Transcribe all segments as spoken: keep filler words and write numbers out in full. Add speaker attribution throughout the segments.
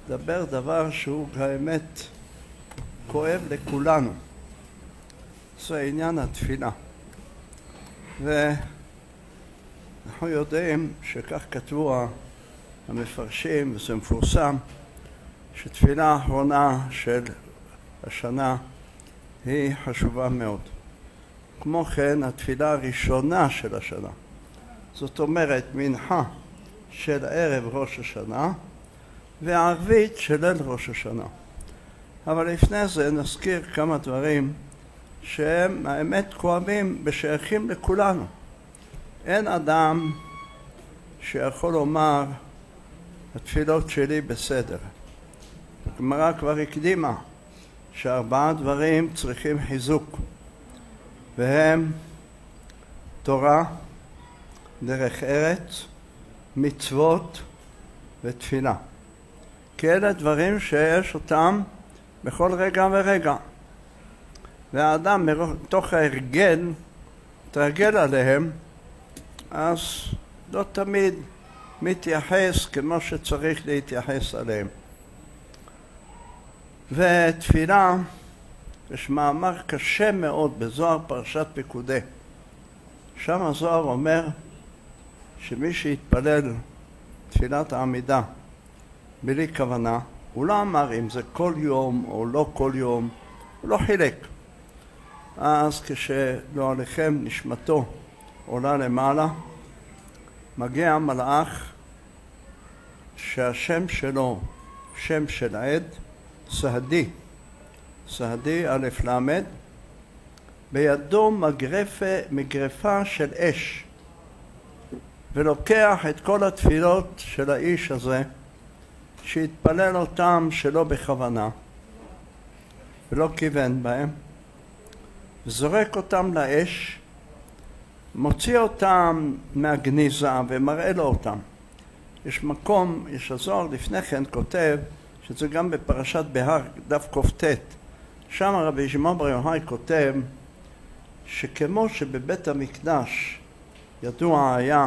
Speaker 1: דבר דבר שהוא באמת כואב לכולנו. זה עניין התפילה. ואנחנו יודעים שכך כתבו המפרשים, וזה מפורסם, שתפילה האחרונה של השנה היא חשובה מאוד. כמו כן, התפילה הראשונה של השנה, זאת אומרת מנחה של ערב ראש השנה וערבית של ליל ראש השנה. אבל לפני זה נזכיר כמה דברים שהם האמת כואבים ושייכים לכולנו. אין אדם שיכול לומר התפילות שלי בסדר. הגמרא כבר הקדימה שארבעה דברים צריכים חיזוק, והם תורה, דרך ארץ, מצוות ותפילה. כי אלה דברים שיש אותם בכל רגע ורגע. והאדם מתוך ההרגל תרגל עליהם, אז לא תמיד מתייחס כמו שצריך להתייחס עליהם. ותפילה, יש מאמר קשה מאוד בזוהר פרשת פקודי. שם הזוהר אומר שמי שיתפלל תפילת העמידה בלי כוונה, הוא לא אמר אם זה כל יום או לא כל יום, הוא לא חילק. אז כשלא עליכם נשמתו עולה למעלה, מגיע מלאך שהשם שלו, שם של העד, סהדי, סהדי א' למד, בידו מגרפה, מגרפה של אש, ולוקח את כל התפילות של האיש הזה, שהתפלל אותם שלא בכוונה, ולא כיוון בהם, וזורק אותם לאש, מוציא אותם מהגניזה ומראה לו אותם. יש מקום, יש הזוהר לפני כן כותב, שזה גם בפרשת בהר, דף קופטט, שם רבי שמעון בר יוחאי כותב שכמו שבבית המקדש ידוע היה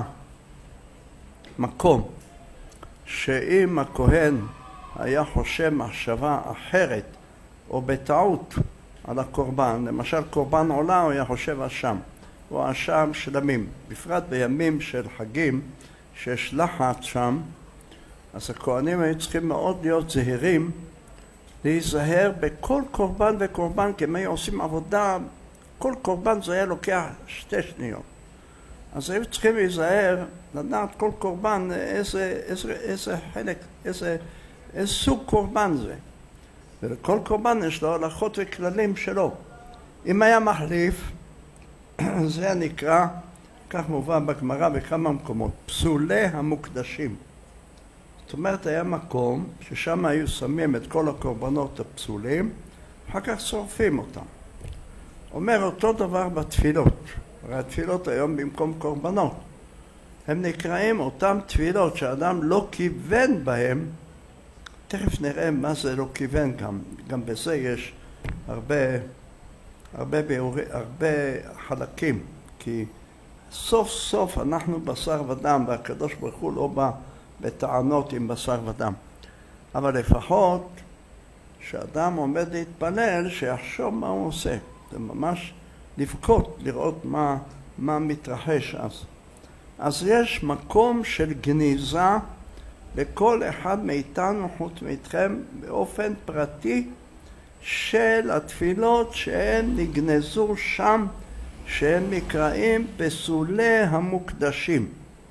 Speaker 1: מקום שאם הכהן היה חושב מחשבה אחרת או בטעות על הקורבן, למשל קורבן עולה, הוא היה חושב אשם או אשם שלמים, בפרט בימים של חגים שיש לחץ שם, אז הכהנים היו צריכים מאוד להיות זהירים, להיזהר בכל קורבן וקורבן, כי הם היו עושים עבודה, כל קורבן זה היה לוקח שתי שניות. אז היו צריכים להיזהר, לדעת כל קורבן איזה, איזה, איזה חלק, איזה, איזה סוג קורבן זה. ולכל קורבן יש לו הלכות וכללים שלו. אם היה מחליף, זה נקרא, כך מובא בגמרא בכמה מקומות, פסולי המוקדשים. זאת אומרת, היה מקום ששם היו שמים את כל הקורבנות הפסולים, אחר כך שורפים אותם. אומר אותו דבר בתפילות. הרי התפילות היום במקום קורבנות. הם נקראים אותם תפילות שאדם לא כיוון בהם. תכף נראה מה זה לא כיוון גם. גם בזה יש הרבה, הרבה, ביורי, הרבה חלקים. כי סוף סוף אנחנו בשר ודם, והקדוש ברוך הוא לא בא בטענות עם בשר ודם. אבל לפחות שאדם עומד להתפלל, שיחשוב מה הוא עושה. זה ממש לבכות, לראות מה, מה מתרחש אז. אז יש מקום של גניזה לכל אחד מאיתנו חוץ מאיתכם באופן פרטי של התפילות שהן נגנזו שם, שהן נקראים פסולי המוקדשים.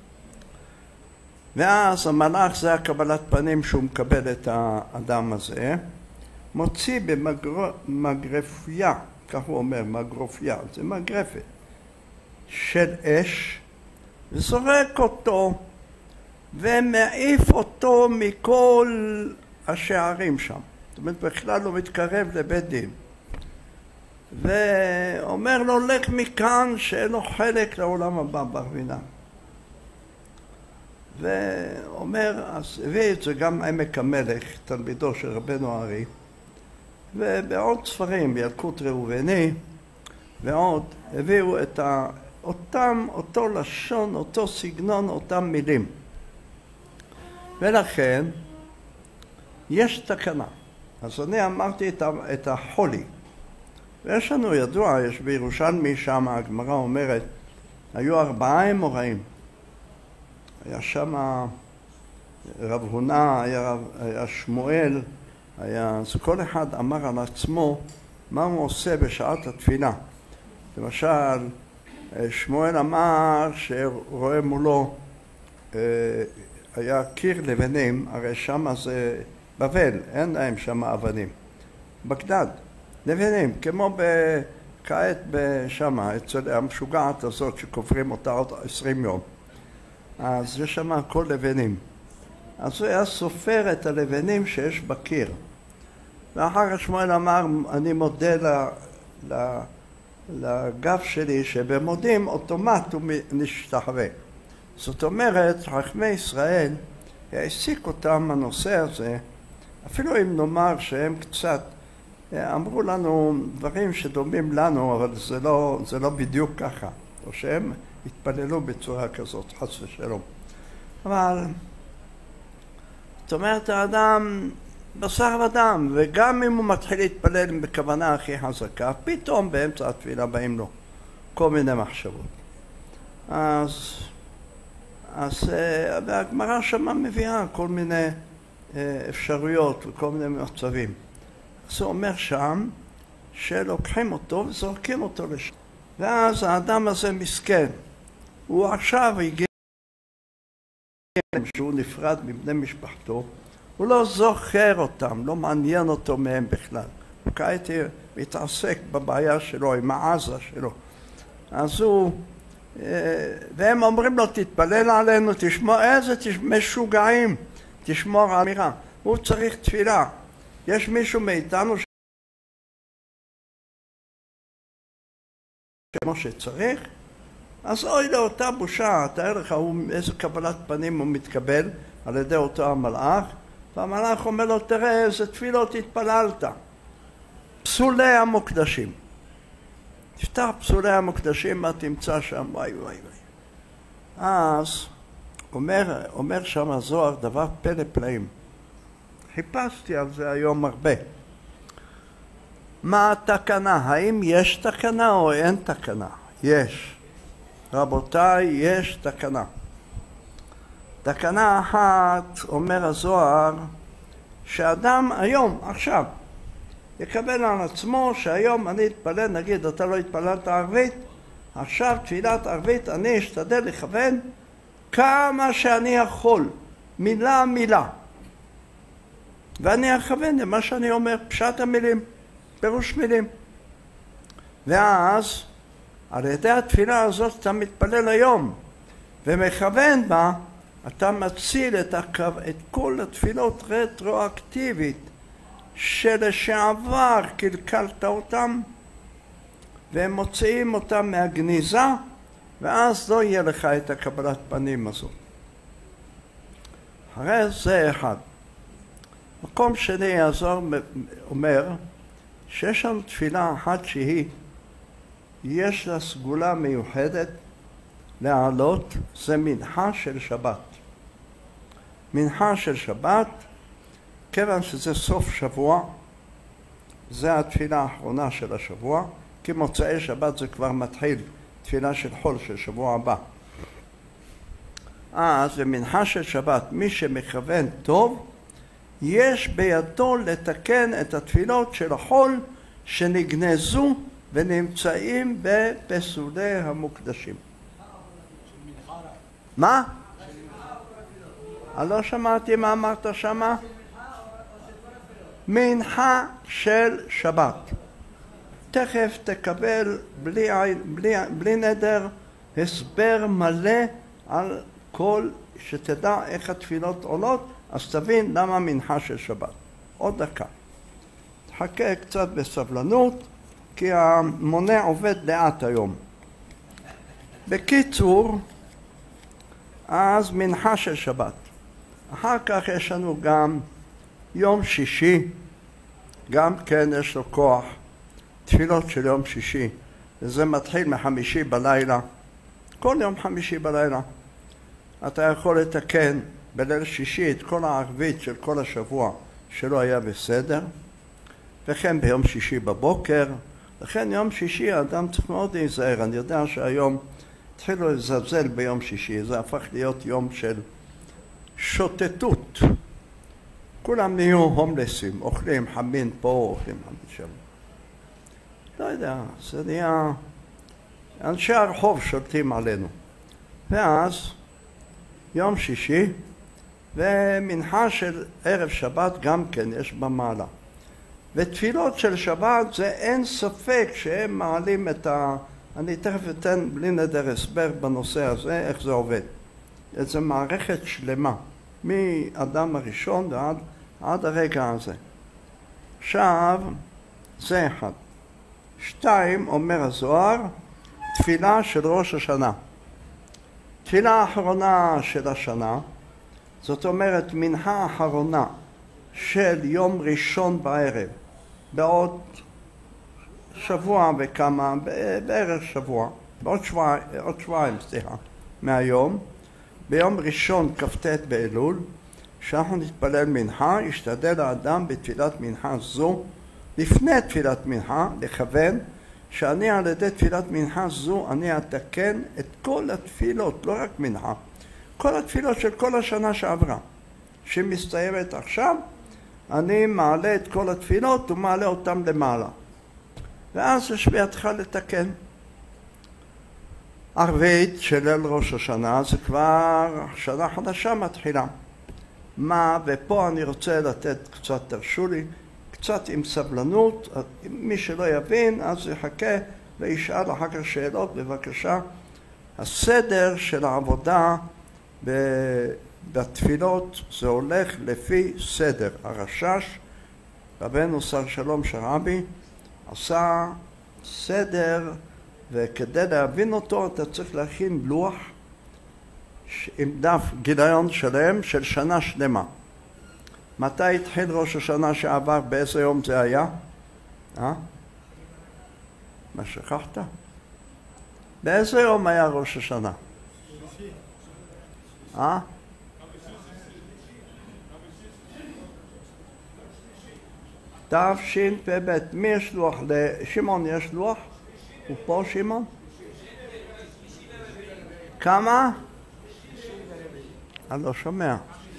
Speaker 1: ואז המלאך, זה הקבלת פנים שהוא מקבל את האדם הזה, מוציא במגרפיה, כך הוא אומר, מגרופיה, זה מגרפת של אש, וזורק אותו ומעיף אותו מכל השערים שם. זאת אומרת, בכלל לא מתקרב לבית דין. ואומר לו, לך מכאן שאין לו חלק לעולם הבא ברבינה. ואומר, אז הביא את זה גם עמק המלך, תלמידו של רבנו ארי, ובעוד ספרים, ילקוט ראובני, ועוד הביאו את ה... אותם, אותו לשון, אותו סגנון, אותם מילים. ולכן יש תקנה. אז אני אמרתי את החולי. ויש לנו ידוע, יש בירושלמי שם, הגמרא אומרת, היו ארבעה אמוראים. היה שם רב הונא, היה, היה שמואל, היה, אז כל אחד אמר על עצמו מה הוא עושה בשעת התפילה. למשל, שמואל אמר שרואה מולו, היה קיר לבנים, הרי שם זה בבל, אין להם שם אבנים. בגדד, לבנים, כמו כעת שם, אצל המשוגעת הזאת שקוברים אותה עוד עשרים יום. אז יש שם הכל לבנים. אז הוא היה סופר את הלבנים שיש בקיר. ואחר כך שמואל אמר, אני מודה ל, ל, לגב שלי שבמודים אוטומט הוא נשתחווה. זאת אומרת, חכמי ישראל העסיק אותם הנושא הזה, אפילו אם נאמר שהם קצת אמרו לנו דברים שדומים לנו, אבל זה לא, זה לא בדיוק ככה, או שהם התפללו בצורה כזאת, חס ושלום. אבל, זאת אומרת, האדם בשר ודם, וגם אם הוא מתחיל להתפלל בכוונה הכי חזקה, פתאום באמצע התפילה באים לו כל מיני מחשבות. אז, אז והגמרא שמה מביאה כל מיני אפשרויות וכל מיני מצבים. זה אומר שם שלוקחים אותו וזורקים אותו לשם. ואז האדם הזה מסכן. הוא עכשיו הגיע שהוא נפרד מבני משפחתו, הוא לא זוכר אותם, לא מעניין אותו מהם בכלל. הוא כעת מתעסק בבעיה שלו, עם העזה שלו. אז הוא, והם אומרים לו, תתפלל עלינו, תשמור, איזה משוגעים, תשמור על אמירה. הוא צריך תפילה. יש מישהו מאיתנו כמו שצריך, אז אוי לאותה בושה, תאר לך איזה קבלת פנים הוא מתקבל על ידי אותו המלאך, והמלאך אומר לו, תראה איזה תפילות התפללת. פסולי המוקדשים. תפתח פסולי המוקדשים, מה תמצא שם, וואי וואי וואי. אז אומר, אומר שם הזוהר דבר פלא פלאים. חיפשתי על זה היום הרבה. מה התקנה? האם יש תקנה או אין תקנה? יש. רבותיי, יש תקנה. תקנה אחת, אומר הזוהר, שאדם היום, עכשיו, יקבל על עצמו שהיום אני אתפלל, נגיד, אתה לא התפללת ערבית, עכשיו תפילת ערבית, אני אשתדל לכוון כמה שאני יכול, מילה מילה. ואני אכוון למה שאני אומר, פשט המילים, פירוש מילים. ואז, על ידי התפילה הזאת אתה מתפלל היום, ומכוון בה, אתה מציל את, הקו, את כל התפילות רטרואקטיבית, שלשעבר קלקלת אותם, והם מוציאים אותם מהגניזה, ואז לא יהיה לך את הקבלת פנים הזאת. הרי זה אחד. מקום שני הזוהר אומר שיש שם תפילה אחת שהיא, יש לה סגולה מיוחדת לעלות, זה מנחה של שבת. מנחה של שבת, כיוון שזה סוף שבוע, זה התפילה האחרונה של השבוע, כי מוצאי שבת זה כבר מתחיל תפילה של חול של שבוע הבא. אז במנחה של שבת, מי שמכוון טוב, יש בידו לתקן את התפילות של החול שנגנזו ונמצאים בפסולי המוקדשים. מה? אני לא שמעתי מה אמרת שמה? מנחה של שבת. תכף תקבל בלי, בלי, בלי נדר הסבר מלא על כל, שתדע איך התפילות עולות, אז תבין למה מנחה של שבת. עוד דקה. תחכה קצת בסבלנות, כי המונה עובד לאט היום. בקיצור, אז מנחה של שבת. אחר כך יש לנו גם יום שישי, גם כן יש לו כוח, תפילות של יום שישי, וזה מתחיל מחמישי בלילה, כל יום חמישי בלילה. אתה יכול לתקן בליל שישי את כל הערבית של כל השבוע, שלא היה בסדר, וכן ביום שישי בבוקר. לכן יום שישי האדם צריך מאוד להיזהר. אני יודע שהיום התחילו לזלזל ביום שישי, זה הפך להיות יום של שוטטות. כולם נהיו הומלסים, אוכלים חמין פה, אוכלים חמין שם. לא יודע, זה נהיה... אנשי הרחוב שולטים עלינו. ואז יום שישי, ומנחה של ערב שבת גם כן יש במעלה. ותפילות של שבת זה אין ספק שהם מעלים את ה... אני תכף אתן בלי נדר הסבר בנושא הזה, איך זה עובד. איזו מערכת שלמה, מאדם הראשון ועד עד הרגע הזה. עכשיו, זה אחד. שתיים, אומר הזוהר, תפילה של ראש השנה. תפילה האחרונה של השנה, זאת אומרת מנחה האחרונה של יום ראשון בערב, בעוד שבוע וכמה, בערך שבוע, בעוד שבוע, עוד שבועיים, סליחה, מהיום, ביום ראשון כ"ט באלול, שאנחנו נתפלל מנחה, ישתדל האדם בתפילת מנחה זו, לפני תפילת מנחה, לכוון, שאני על ידי תפילת מנחה זו, אני אתקן את כל התפילות, לא רק מנחה, כל התפילות של כל השנה שעברה, שמסתיימת עכשיו, אני מעלה את כל התפילות ומעלה אותם למעלה. ואז יש בידך לתקן. ערבית של ליל ראש השנה זה כבר שנה חדשה מתחילה. מה, ופה אני רוצה לתת קצת, תרשו לי, קצת עם סבלנות, מי שלא יבין אז יחכה וישאל אחר כך שאלות, בבקשה. הסדר של העבודה בתפילות זה הולך לפי סדר. הרשש, רבנו שר שלום שרעבי, עשה סדר, וכדי להבין אותו אתה צריך להכין לוח עם דף גיליון שלם של שנה שלמה. מתי התחיל ראש השנה שעבר? באיזה יום זה היה? אה? מה שכחת? באיזה יום היה ראש השנה? אה? תשפ"ב. מי יש לוח? לשמעון יש לוח? הוא פה שמעון? כמה? אני לא שומע.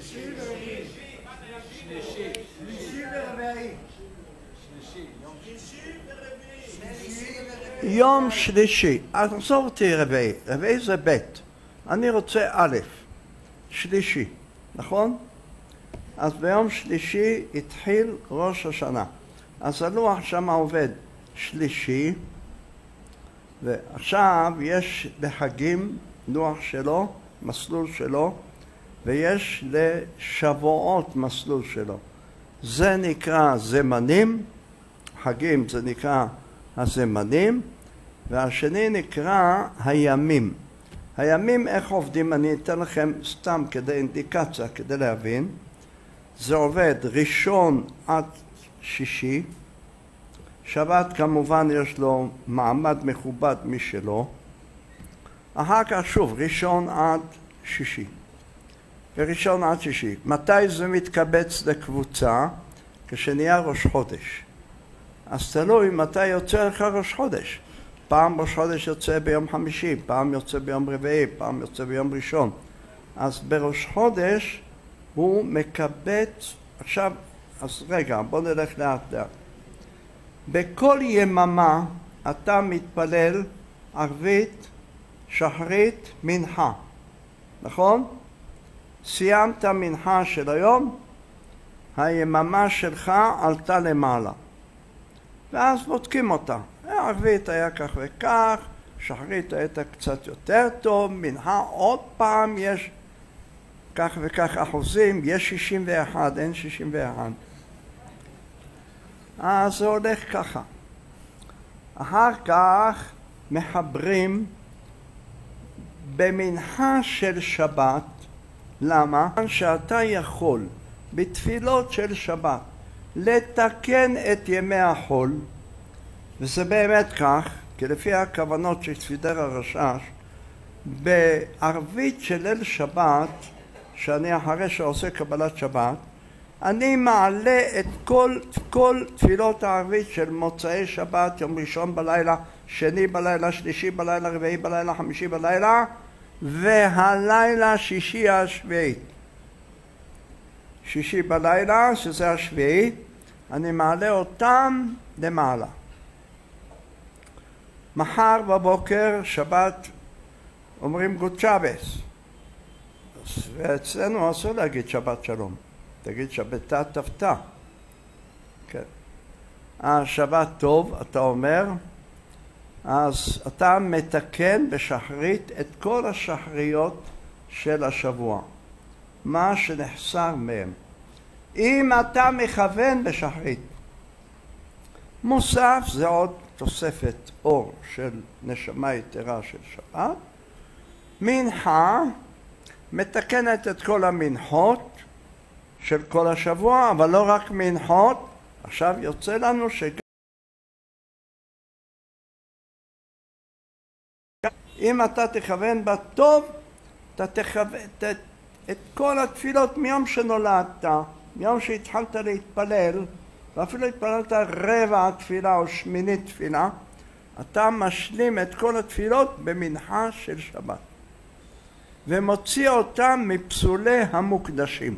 Speaker 1: יום שלישי. אז עזוב אותי רביעי. רביעי זה ב'. אני רוצה א', שלישי, נכון? אז ביום שלישי התחיל ראש השנה. אז הלוח שם עובד שלישי, ועכשיו יש בחגים לוח שלו, מסלול שלו, ויש לשבועות מסלול שלו. זה נקרא זמנים, חגים זה נקרא הזמנים, והשני נקרא הימים. הימים איך עובדים? אני אתן לכם סתם כדי אינדיקציה, כדי להבין. זה עובד ראשון עד שישי, שבת כמובן יש לו מעמד מכובד משלו, אחר כך שוב ראשון עד שישי, וראשון עד שישי. מתי זה מתקבץ לקבוצה? כשנהיה ראש חודש. אז תלוי מתי יוצא לך ראש חודש. פעם ראש חודש יוצא ביום חמישי, פעם יוצא ביום רביעי, פעם יוצא ביום ראשון. אז בראש חודש הוא מקבץ, עכשיו, אז רגע, בוא נלך לאט לאט. בכל יממה אתה מתפלל ערבית, שחרית, מנחה, נכון? סיימת מנחה של היום, היממה שלך עלתה למעלה. ואז בודקים אותה. ערבית היה כך וכך, שחרית הייתה קצת יותר טוב, מנחה עוד פעם יש כך וכך אחוזים, יש שישים ואחת, אין שישים ואחת. אז זה הולך ככה. אחר כך מחברים במנחה של שבת. למה? שאתה יכול בתפילות של שבת לתקן את ימי החול, וזה באמת כך, כי לפי הכוונות של סידר הרשש, בערבית של ליל שבת, שאני אחרי שעושה קבלת שבת, אני מעלה את כל, כל תפילות הערבית של מוצאי שבת, יום ראשון בלילה, שני בלילה, שלישי בלילה, רביעי בלילה, חמישי בלילה, והלילה שישי השביעית. שישי בלילה, שזה השביעי, אני מעלה אותם למעלה. מחר בבוקר, שבת, אומרים גוד שבס. ואצלנו אסור להגיד שבת שלום. תגיד שבתה תפתה. כן. השבת טוב, אתה אומר, אז אתה מתקן בשחרית את כל השחריות של השבוע. מה שנחסר מהם. אם אתה מכוון בשחרית. מוסף זה עוד תוספת אור של נשמה יתרה של שבת. מנחה מתקנת את כל המנחות של כל השבוע, אבל לא רק מנחות. עכשיו יוצא לנו שגם אם אתה תכוון בטוב, אתה תכוון את, את כל התפילות מיום שנולדת, מיום שהתחלת להתפלל, ואפילו התפללת רבע התפילה או שמינית תפילה, אתה משלים את כל התפילות במנחה של שבת. ומוציא אותם מפסולי המוקדשים.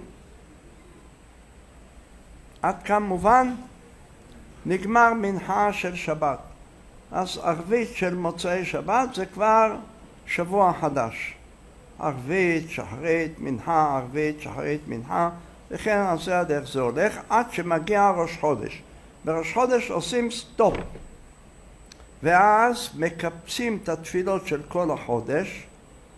Speaker 1: עד כאן מובן? נגמר מנחה של שבת. אז ערבית של מוצאי שבת זה כבר שבוע חדש. ערבית, שחרית, מנחה, ערבית, שחרית, מנחה, וכן על זה הדרך זה הולך עד שמגיע ראש חודש. בראש חודש עושים סטופ. ואז מקפצים את התפילות של כל החודש,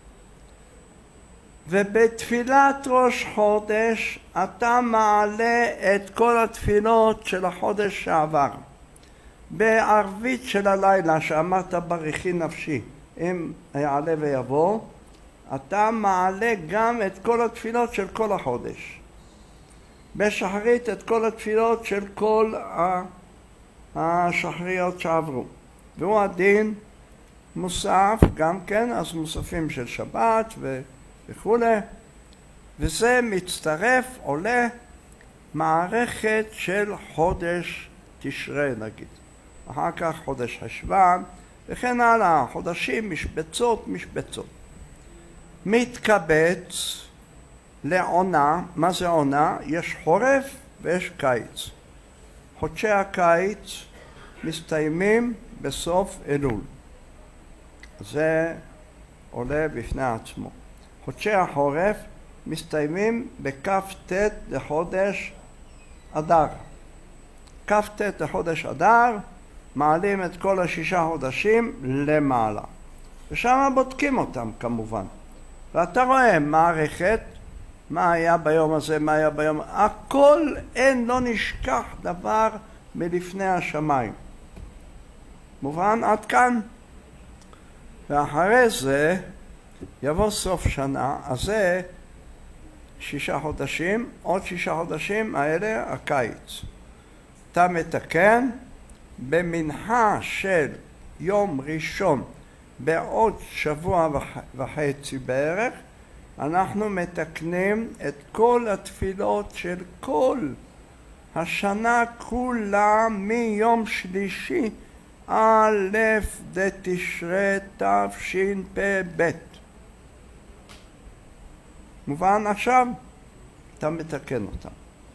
Speaker 1: ובתפילת ראש חודש אתה מעלה את כל התפילות של החודש שעבר. בערבית של הלילה שאמרת ברכי נפשי, אם יעלה ויבוא, אתה מעלה גם את כל התפילות של כל החודש. בשחרית את כל התפילות של כל השחריות שעברו. והוא הדין מוסף גם כן, אז מוספים של שבת ו... וכו', וזה מצטרף, עולה מערכת של חודש תשרי נגיד. אחר כך חודש חשוון, וכן הלאה, חודשים, משבצות, משבצות. מתקבץ לעונה, מה זה עונה? יש חורף ויש קיץ. חודשי הקיץ מסתיימים בסוף אלול. זה עולה בפני עצמו. חודשי החורף מסתיימים בכף ת' לחודש אדר. כף ת' לחודש אדר מעלים את כל השישה חודשים למעלה. ושם בודקים אותם כמובן. ואתה רואה מערכת, מה היה ביום הזה, מה היה ביום... הכל אין, לא נשכח דבר מלפני השמיים. מובן עד כאן? ואחרי זה יבוא סוף שנה, אז זה שישה חודשים, עוד שישה חודשים האלה הקיץ. אתה מתקן במנחה של יום ראשון בעוד שבוע וחצי בערך, אנחנו מתקנים את כל התפילות של כל השנה כולה מיום שלישי א' דתשרי תשפ"ב. מובן עכשיו? אתה מתקן אותם.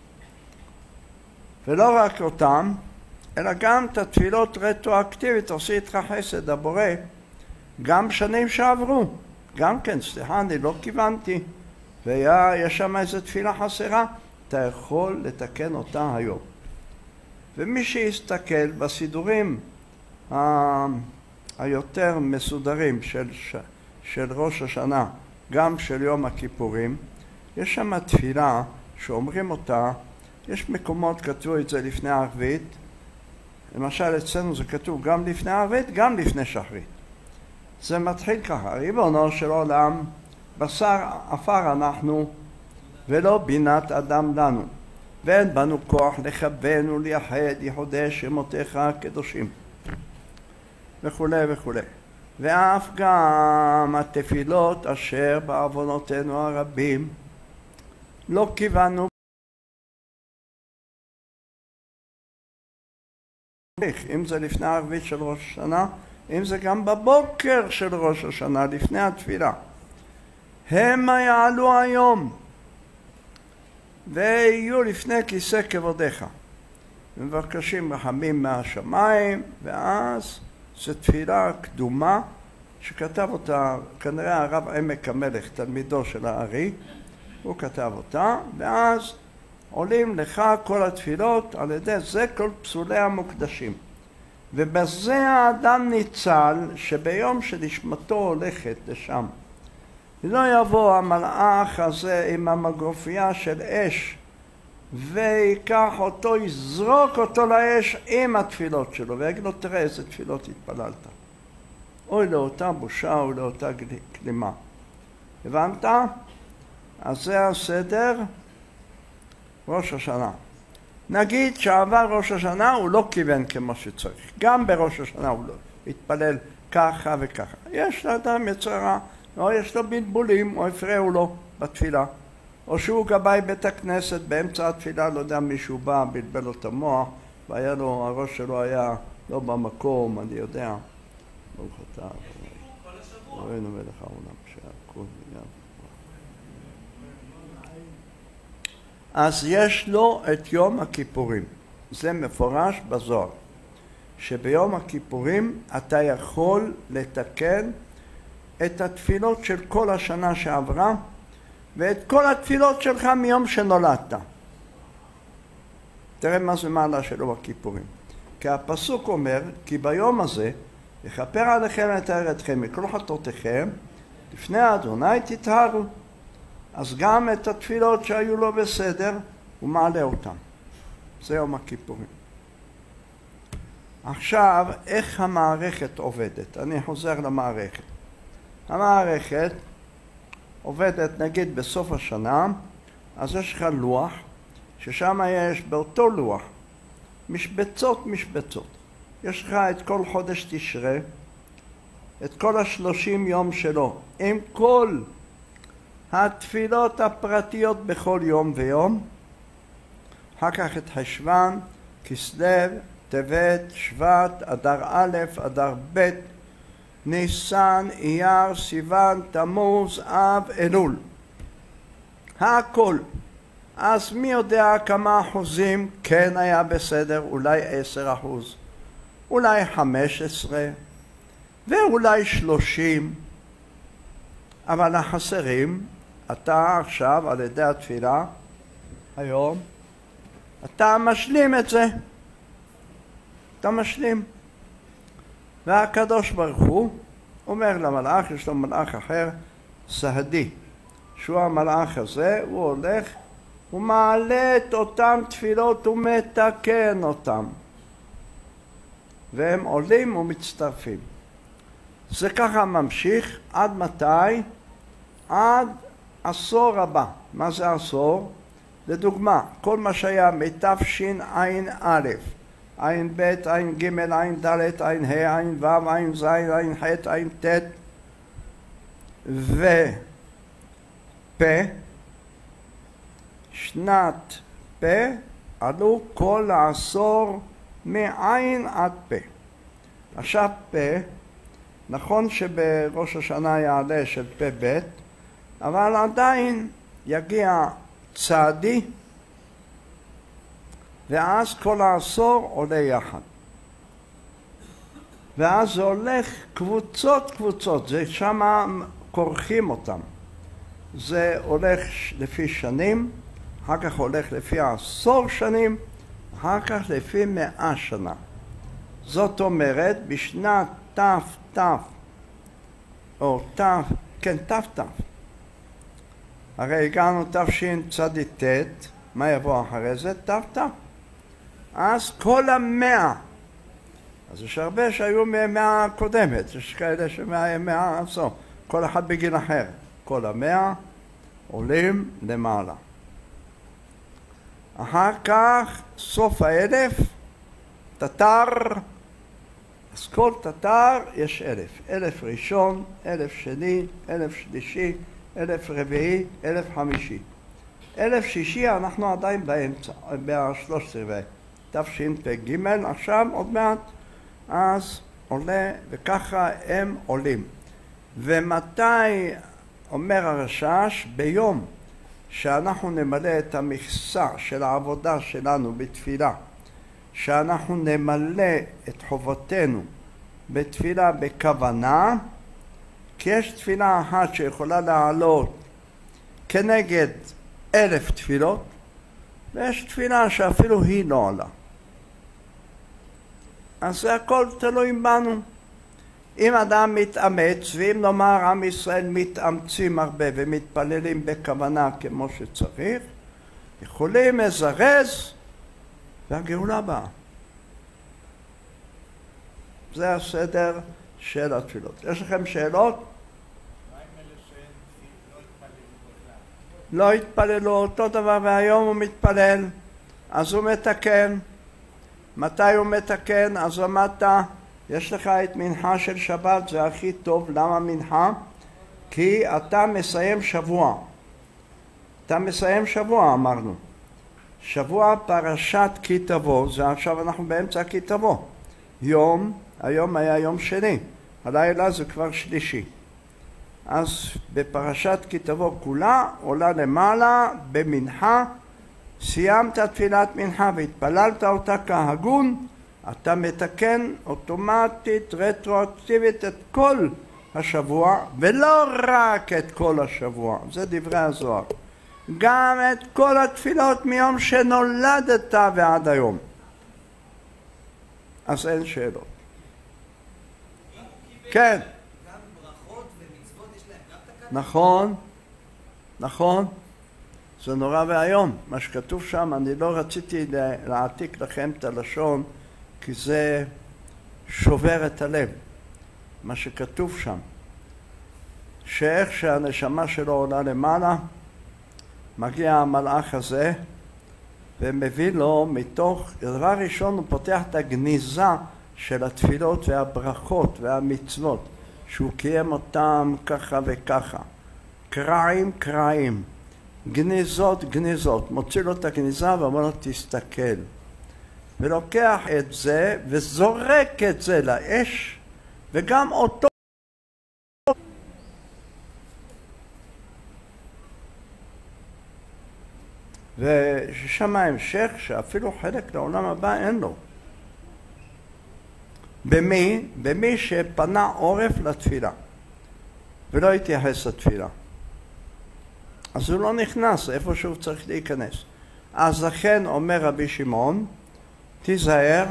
Speaker 1: ולא רק אותם, אלא גם את התפילות רטרואקטיבית, עושה איתך חסד הבורא, גם שנים שעברו. גם כן, סליחה, אני לא כיוונתי, ויש שם איזו תפילה חסרה, אתה יכול לתקן אותה היום. ומי שיסתכל בסידורים ה... היותר מסודרים של, של ראש השנה, גם של יום הכיפורים, יש שם תפילה שאומרים אותה, יש מקומות כתבו את זה לפני הערבית, למשל אצלנו זה כתוב גם לפני הערבית, גם לפני שחרית. זה מתחיל ככה, ריבונו של עולם, בשר עפר אנחנו, ולא בינת אדם לנו, ואין בנו כוח לכוון ולייחד ייחודי שמותיך הקדושים, וכו' וכו'. ואף גם התפילות אשר בעוונותינו הרבים לא כיוונו אם זה לפני הערבית של ראש השנה, אם זה גם בבוקר של ראש השנה, לפני התפילה. המה יעלו היום ויהיו לפני כיסא כבודך. מבקשים רחמים מהשמיים, ואז זו תפילה קדומה שכתב אותה כנראה הרב עמק המלך, תלמידו של הארי, הוא כתב אותה, ואז עולים לך כל התפילות, על ידי זה כל פסולי המוקדשים. ובזה האדם ניצל שביום שנשמתו הולכת לשם, לא יבוא המלאך הזה עם המגרופייה של אש ויקח אותו, יזרוק אותו לאש עם התפילות שלו ויגיד לו, תראה איזה תפילות התפללת. אוי לאותה בושה, אוי לאותה כלימה. הבנת? אז זה הסדר ראש השנה. נגיד שעבר ראש השנה הוא לא כיוון כמו שצריך. גם בראש השנה הוא לא התפלל ככה וככה. יש לאדם יצרה, או יש לו בלבולים, או הפריעו לו בתפילה. או שהוא גבאי בית הכנסת באמצע התפילה, לא יודע, מישהו בא, בלבל לו את המוח, והיה לו, הראש שלו היה לא במקום, אני יודע. ברוך אתה, ראינו מלך העולם שהכל נהיה. אז יש לו את יום הכיפורים. זה מפורש בזוהר, שביום הכיפורים אתה יכול לתקן את התפילות של כל השנה שעברה, ואת כל התפילות שלך מיום שנולדת. תראה מה זה מעלה של יום הכיפורים. כי הפסוק אומר, כי ביום הזה יכפר עליכם לתאר אתכם מכל חטאותיכם, לפני אדוני תטהרו. אז גם את התפילות שהיו לו בסדר, הוא מעלה אותם. זה יום הכיפורים. עכשיו, איך המערכת עובדת? אני חוזר למערכת. המערכת עובדת נגיד בסוף השנה, אז יש לך לוח, ששם יש באותו לוח משבצות משבצות. יש לך את כל חודש תשרה, את כל השלושים יום שלו, עם כל התפילות הפרטיות בכל יום ויום, אחר כך את חשוון, כסלו, טבת, שבט, אדר א', אדר ב', ניסן, אייר, סיוון, תמוז, אב, אלול. הכל. אז מי יודע כמה אחוזים כן היה בסדר? אולי עשר אחוז, אולי חמש עשרה, ואולי שלושים. אבל החסרים, אתה עכשיו על ידי התפילה, היום, אתה משלים את זה. אתה משלים. והקדוש ברוך הוא אומר למלאך, יש לו מלאך אחר, סהדי, שהוא המלאך הזה, הוא הולך, הוא מעלה את אותם תפילות ומתקן אותם. והם עולים ומצטרפים. זה ככה ממשיך עד מתי? עד עשור הבא. מה זה עשור? לדוגמה, כל מה שהיה מתשע"א, עין ב', עין ג', עין ד', עין ה', עין ו', עין ז', עין ח', עין ט' ופ', שנת פ', עלו כל העשור מעין עד פ'. עכשיו פ', נכון שבראש השנה יעלה של פ' ב', אבל עדיין יגיע צעדי, ואז כל העשור עולה יחד. ואז זה הולך קבוצות קבוצות, זה שמה כורכים אותם. זה הולך לפי שנים, אחר כך הולך לפי עשור שנים, אחר כך לפי מאה שנה. זאת אומרת, בשנת תף תף, או תף, כן, תף תף, הרי הגענו תשצ"ט, מה יבוא אחרי זה? תף תף. אז כל המאה, אז יש הרבה שהיו מהמאה הקודמת, יש כאלה שמהמאה עשור, כל אחד בגיל אחר. כל המאה עולים למעלה. אחר כך סוף האלף, תתר, אז כל תתר יש אלף. אלף ראשון, אלף שני, אלף שלישי, אלף רביעי, אלף חמישי. אלף שישי אנחנו עדיין באמצע, בשלוש עשרה תשפ"ג, עכשיו עוד מעט, אז עולה, וככה הם עולים. ומתי, אומר הרש"ש, ביום שאנחנו נמלא את המכסה של העבודה שלנו בתפילה, שאנחנו נמלא את חובתנו בתפילה בכוונה, כי יש תפילה אחת שיכולה לעלות כנגד אלף תפילות, ויש תפילה שאפילו היא לא עולה. אז זה הכל תלוי בנו. אם אדם מתאמץ, ואם נאמר עם ישראל מתאמצים הרבה ומתפללים בכוונה כמו שצריך, יכולים לזרז והגאולה באה. זה הסדר של התפילות. יש לכם שאלות? לא התפללו אותו דבר, והיום הוא מתפלל, אז הוא מתקן. מתי הוא מתקן? אז אמרת, יש לך את מנחה של שבת, זה הכי טוב. למה מנחה? כי אתה מסיים שבוע. אתה מסיים שבוע, אמרנו. שבוע פרשת כי תבוא, זה עכשיו אנחנו באמצע כי תבוא. יום, היום היה יום שני, הלילה זה כבר שלישי. אז בפרשת כי תבוא כולה עולה למעלה במנחה, סיימת תפילת מנחה והתפללת אותה כהגון, אתה מתקן אוטומטית, רטרואקטיבית את כל השבוע, ולא רק את כל השבוע, זה דברי הזוהר, גם את כל התפילות מיום שנולדת ועד היום. אז אין שאלות. כן.
Speaker 2: גם ברכות ומצוות יש להם גם תקנה?
Speaker 1: נכון, נכון. זה נורא והיום. מה שכתוב שם, אני לא רציתי להעתיק לכם את הלשון, כי זה שובר את הלב. מה שכתוב שם, שאיך שהנשמה שלו עולה למעלה, מגיע המלאך הזה, ומביא לו מתוך, דבר ראשון הוא פותח את הגניזה של התפילות והברכות והמצוות, שהוא קיים אותם ככה וככה. קרעים קרעים, גניזות גניזות, מוציא לו את הגניזה ואומר לו תסתכל. ולוקח את זה וזורק את זה לאש, וגם אותו וששם ההמשך שאפילו חלק לעולם הבא אין לו. במי? במי שפנה עורף לתפילה ולא התייחס לתפילה, אז הוא לא נכנס איפה שהוא צריך להיכנס. אז לכן אומר רבי שמעון, תיזהר,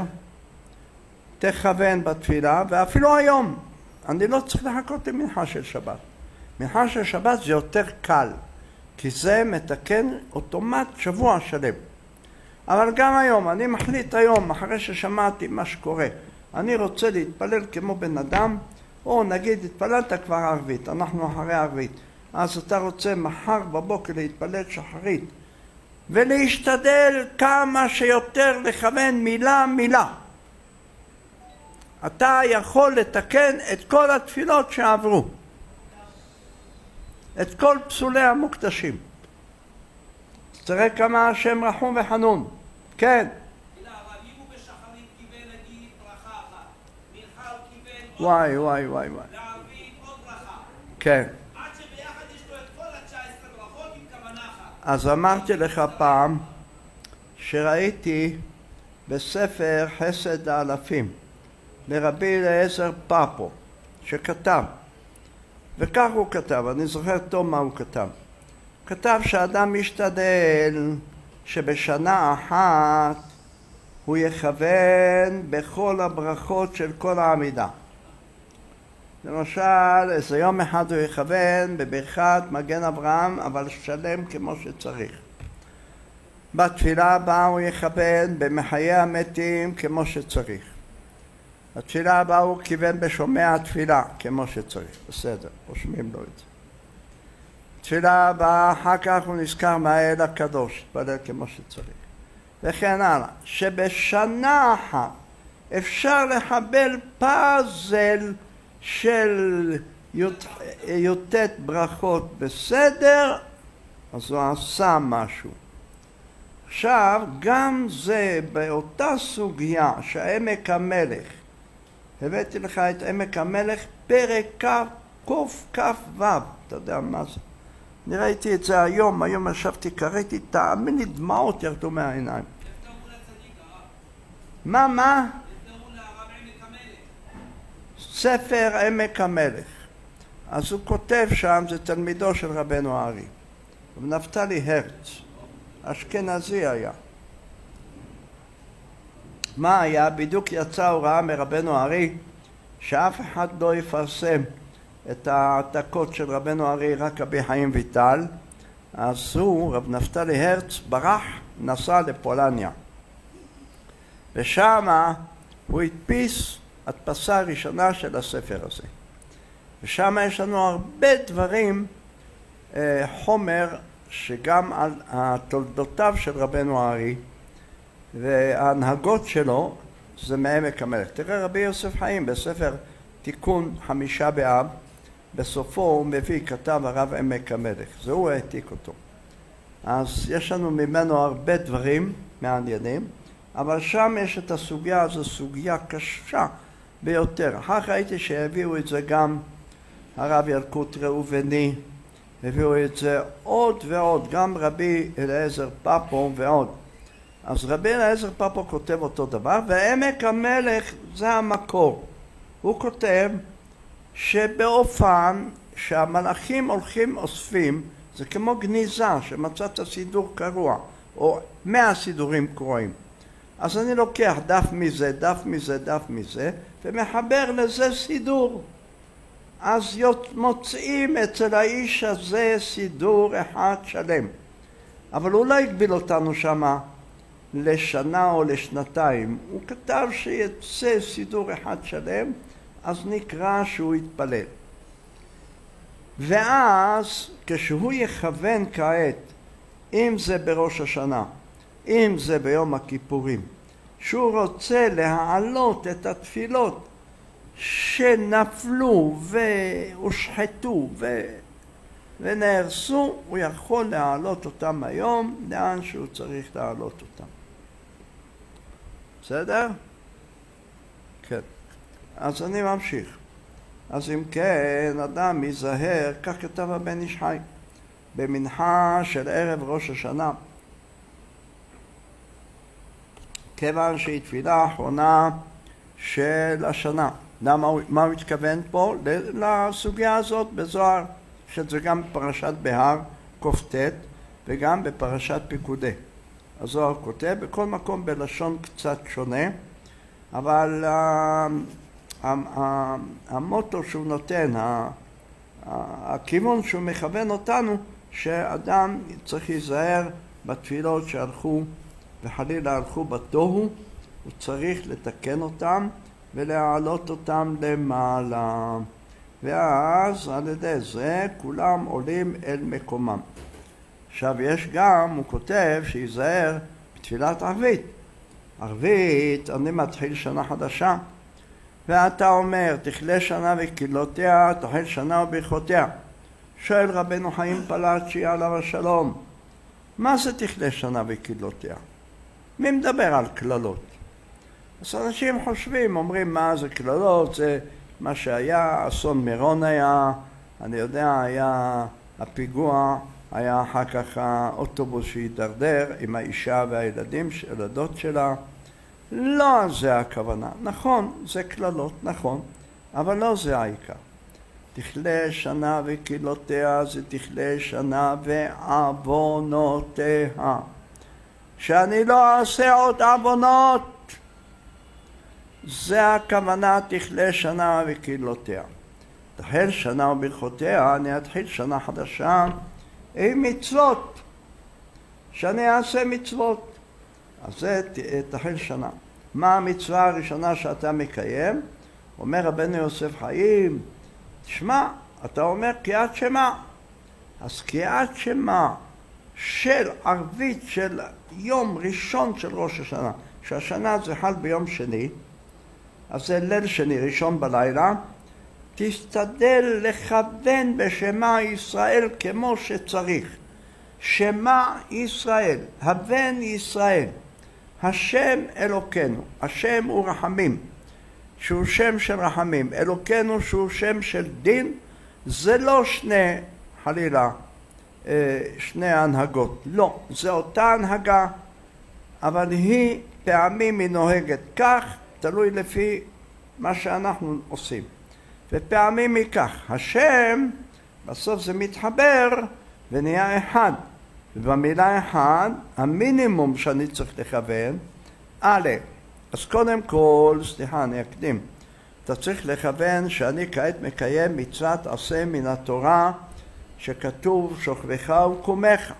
Speaker 1: תכוון בתפילה, ואפילו היום אני לא צריך לחכות למנחה של שבת. מנחה של שבת זה יותר קל, כי זה מתקן אוטומט שבוע שלם. אבל גם היום, אני מחליט היום, אחרי ששמעתי מה שקורה, אני רוצה להתפלל כמו בן אדם, או נגיד התפללת כבר ערבית, אנחנו אחרי ערבית, אז אתה רוצה מחר בבוקר להתפלל שחרית, ולהשתדל כמה שיותר לכוון מילה מילה. אתה יכול לתקן את כל התפילות שעברו, את כל פסולי המוקדשים. תראה כמה השם רחום וחנון. כן.
Speaker 2: אבל אם הוא בשחרית קיבל נגיד ברכה אחת, מנחה הוא קיבל
Speaker 1: וואי וואי וואי וואי.
Speaker 2: לערבית עוד ברכה.
Speaker 1: כן.
Speaker 2: עד שביחד יש לו את כל ה-תשע עשרה ברכות עם כוונה אחת.
Speaker 1: אז אמרתי לך פעם שראיתי בספר חסד האלפים לרבי אליעזר פאפו שכתב, וכך הוא כתב, אני זוכר טוב מה הוא כתב. כתב שאדם משתדל שבשנה אחת הוא יכוון בכל הברכות של כל העמידה. למשל, איזה יום אחד הוא יכוון בברכת מגן אברהם, אבל שלם כמו שצריך. בתפילה הבאה הוא יכוון במחיי המתים כמו שצריך. התפילה הבאה הוא כיוון בשומע התפילה כמו שצריך. בסדר, רושמים לו את זה. תפילה הבאה, אחר כך הוא נזכר מהאל הקדוש, התפלל כמו שצריך. וכן הלאה. שבשנה אחת אפשר לחבל פאזל של י"ט ברכות בסדר, אז הוא עשה משהו. עכשיו, גם זה באותה סוגיה שעמק המלך, הבאתי לך את עמק המלך, פרק קוף כף וו, אתה יודע מה זה? אני ראיתי את זה היום, היום ישבתי, קראתי, תאמין לי, דמעות ירדו מהעיניים. מה, מה? ספר עמק המלך. אז הוא כותב שם, זה תלמידו של רבנו הארי, נפתלי הרץ, אשכנזי היה. מה היה? בדיוק יצאה הוראה מרבנו הארי שאף אחד לא יפרסם את העתקות של רבנו הארי, רק רבי חיים ויטל. אז הוא, רב נפתלי הרץ, ברח, נסע לפולניה, ושם הוא הדפיס הדפסה הראשונה של הספר הזה, ושם יש לנו הרבה דברים, חומר שגם על תולדותיו של רבנו הארי וההנהגות שלו, זה מעמק המלך. תראה רבי יוסף חיים בספר תיקון חמישה באב, בסופו הוא מביא, כתב הרב עמק המלך, זה הוא העתיק אותו. אז יש לנו ממנו הרבה דברים מעניינים, אבל שם יש את הסוגיה, זו סוגיה קשה ביותר. אחר כך ראיתי שהביאו את זה גם הרב ילקוט ראובני, הביאו את זה עוד ועוד, גם רבי אליעזר פפו ועוד. אז רבי אליעזר פפו כותב אותו דבר, ועמק המלך זה המקור. הוא כותב שבאופן שהמלאכים הולכים אוספים, זה כמו גניזה שמצאת סידור קרוע, או מאה סידורים קרועים. אז אני לוקח דף מזה, דף מזה, דף מזה, ומחבר לזה סידור. אז מוצאים אצל האיש הזה סידור אחד שלם. אבל הוא לא הגביל אותנו שמה לשנה או לשנתיים. הוא כתב שיצא סידור אחד שלם, אז נקרא שהוא יתפלל. ואז כשהוא יכוון כעת, אם זה בראש השנה, אם זה ביום הכיפורים, שהוא רוצה להעלות את התפילות שנפלו והושחתו ו... ונהרסו, הוא יכול להעלות אותם היום לאן שהוא צריך להעלות אותם. בסדר? כן. אז אני ממשיך. אז אם כן, אדם ייזהר, כך כתב הבן איש חי, במנחה של ערב ראש השנה, כיוון שהיא תפילה האחרונה של השנה. למה, מה הוא התכוון פה? לסוגיה הזאת בזוהר, שזה גם בפרשת בהר, קופטט, וגם בפרשת פיקודי. הזוהר כותב, בכל מקום בלשון קצת שונה, אבל uh, המוטו שהוא נותן, הכיוון שהוא מכוון אותנו, שאדם צריך להיזהר בתפילות שהלכו וחלילה הלכו בתוהו, הוא צריך לתקן אותם ולהעלות אותם למעלה. ואז על ידי זה כולם עולים אל מקומם. עכשיו יש גם, הוא כותב שיזהר בתפילת ערבית. ערבית, אני מתחיל שנה חדשה, ואתה אומר, תכלה שנה וקללותיה, תחל שנה וברכותיה. שואל רבנו חיים פלאצ'י עליו השלום, מה זה תכלה שנה וקללותיה? מי מדבר על קללות? אז אנשים חושבים, אומרים מה זה קללות, זה מה שהיה, אסון מירון היה, אני יודע, היה הפיגוע, היה אחר כך האוטובוס שהתדרדר עם האישה והילדים, הילדות שלה. לא זה הכוונה. נכון, זה קללות, נכון, אבל לא זה העיקר. תכלה שנה וקללותיה, זה תכלה שנה ועוונותיה. שאני לא אעשה עוד עוונות. זה הכוונה, תכלה שנה וקללותיה. תחל שנה וברכותיה, אני אתחיל שנה חדשה עם מצוות. שאני אעשה מצוות. אז זה תחל שנה. מה המצווה הראשונה שאתה מקיים? אומר רבנו יוסף חיים, תשמע, אתה אומר קריאת שמע. אז קריאת שמע של ערבית של יום ראשון של ראש השנה, שהשנה זה חל ביום שני, אז זה ליל שני, ראשון בלילה, תשתדל לכוון בשמע ישראל כמו שצריך, שמע ישראל, הבן ישראל, השם אלוקינו, השם הוא רחמים, שהוא שם של רחמים, אלוקינו שהוא שם של דין, זה לא שני, חלילה, שני ההנהגות, לא, זה אותה הנהגה, אבל היא פעמים היא נוהגת כך, תלוי לפי מה שאנחנו עושים, ופעמים היא כך, השם בסוף זה מתחבר ונהיה אחד, ובמילה אחד המינימום שאני צריך לכוון, א', אז קודם כל, סליחה אני אקדים, אתה צריך לכוון שאני כעת מקיים מצוות עשה מן התורה שכתוב שוכבך וקומך.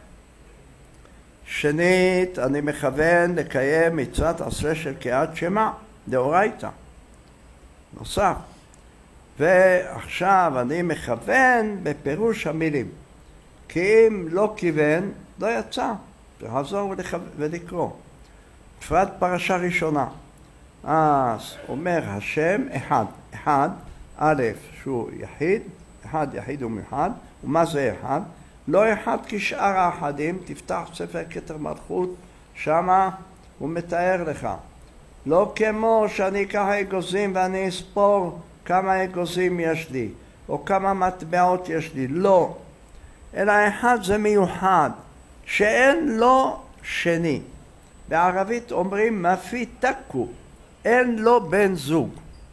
Speaker 1: שנית, אני מכוון לקיים מצוות עשה של קריאת שמע, דאורייתא. נוסף. ועכשיו אני מכוון בפירוש המילים. כי אם לא כיוון, לא יצא. תחזור ולקרוא. בפרט פרשה ראשונה. אז אומר השם אחד. אחד, א', שהוא יחיד, אחד יחיד ומיוחד. ומה זה אחד? לא אחד כשאר האחדים, תפתח ספר כתר מלכות, שמה הוא מתאר לך. לא כמו שאני אקח אגוזים ואני אספור כמה אגוזים יש לי, או כמה מטבעות יש לי, לא. אלא אחד זה מיוחד, שאין לו שני. בערבית אומרים מפי תקו, אין לו בן זוג.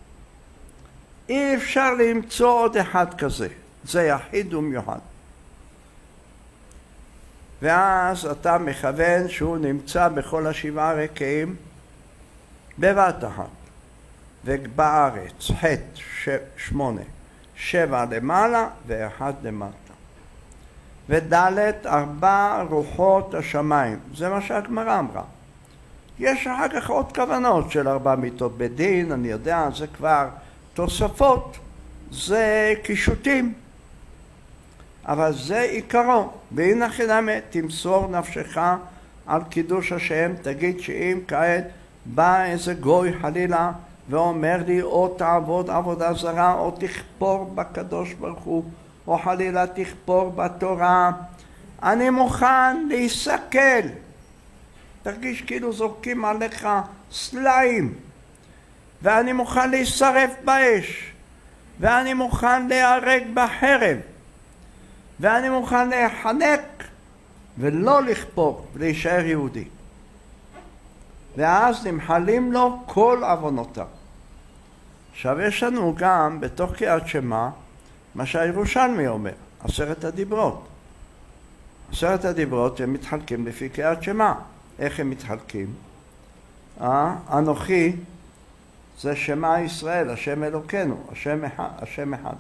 Speaker 1: אי אפשר למצוא עוד אחד כזה, זה יחיד ומיוחד. ואז אתה מכוון שהוא נמצא בכל השבעה רקעים בבת אחת. ובארץ, ח' שמונה, שבע למעלה ואחד למטה. ודלת ארבע רוחות השמיים, זה מה שהגמרא אמרה. יש אחר כך עוד כוונות של ארבע מיתות בדין, אני יודע, זה כבר תוספות, זה קישוטים. אבל זה עיקרו, והנה חינם תמסור נפשך על קידוש השם, תגיד שאם כעת בא איזה גוי חלילה ואומר לי או תעבוד עבודה זרה או תכפור בקדוש ברוך הוא או חלילה תכפור בתורה, אני מוכן להיסכל. תרגיש כאילו זורקים עליך סלעים, ואני מוכן להישרף באש, ואני מוכן להיהרג בחרב, ואני מוכן להיחנק ולא לכפור ולהישאר יהודי. ואז נמחלים לו כל עוונותיו. עכשיו יש לנו גם בתוך קריאת שמע מה שהירושלמי אומר, עשרת הדיברות. עשרת הדיברות הם מתחלקים לפי קריאת שמע. איך הם מתחלקים? אה? אנוכי זה שמע ישראל, השם אלוקינו, השם אחד, השם אחד.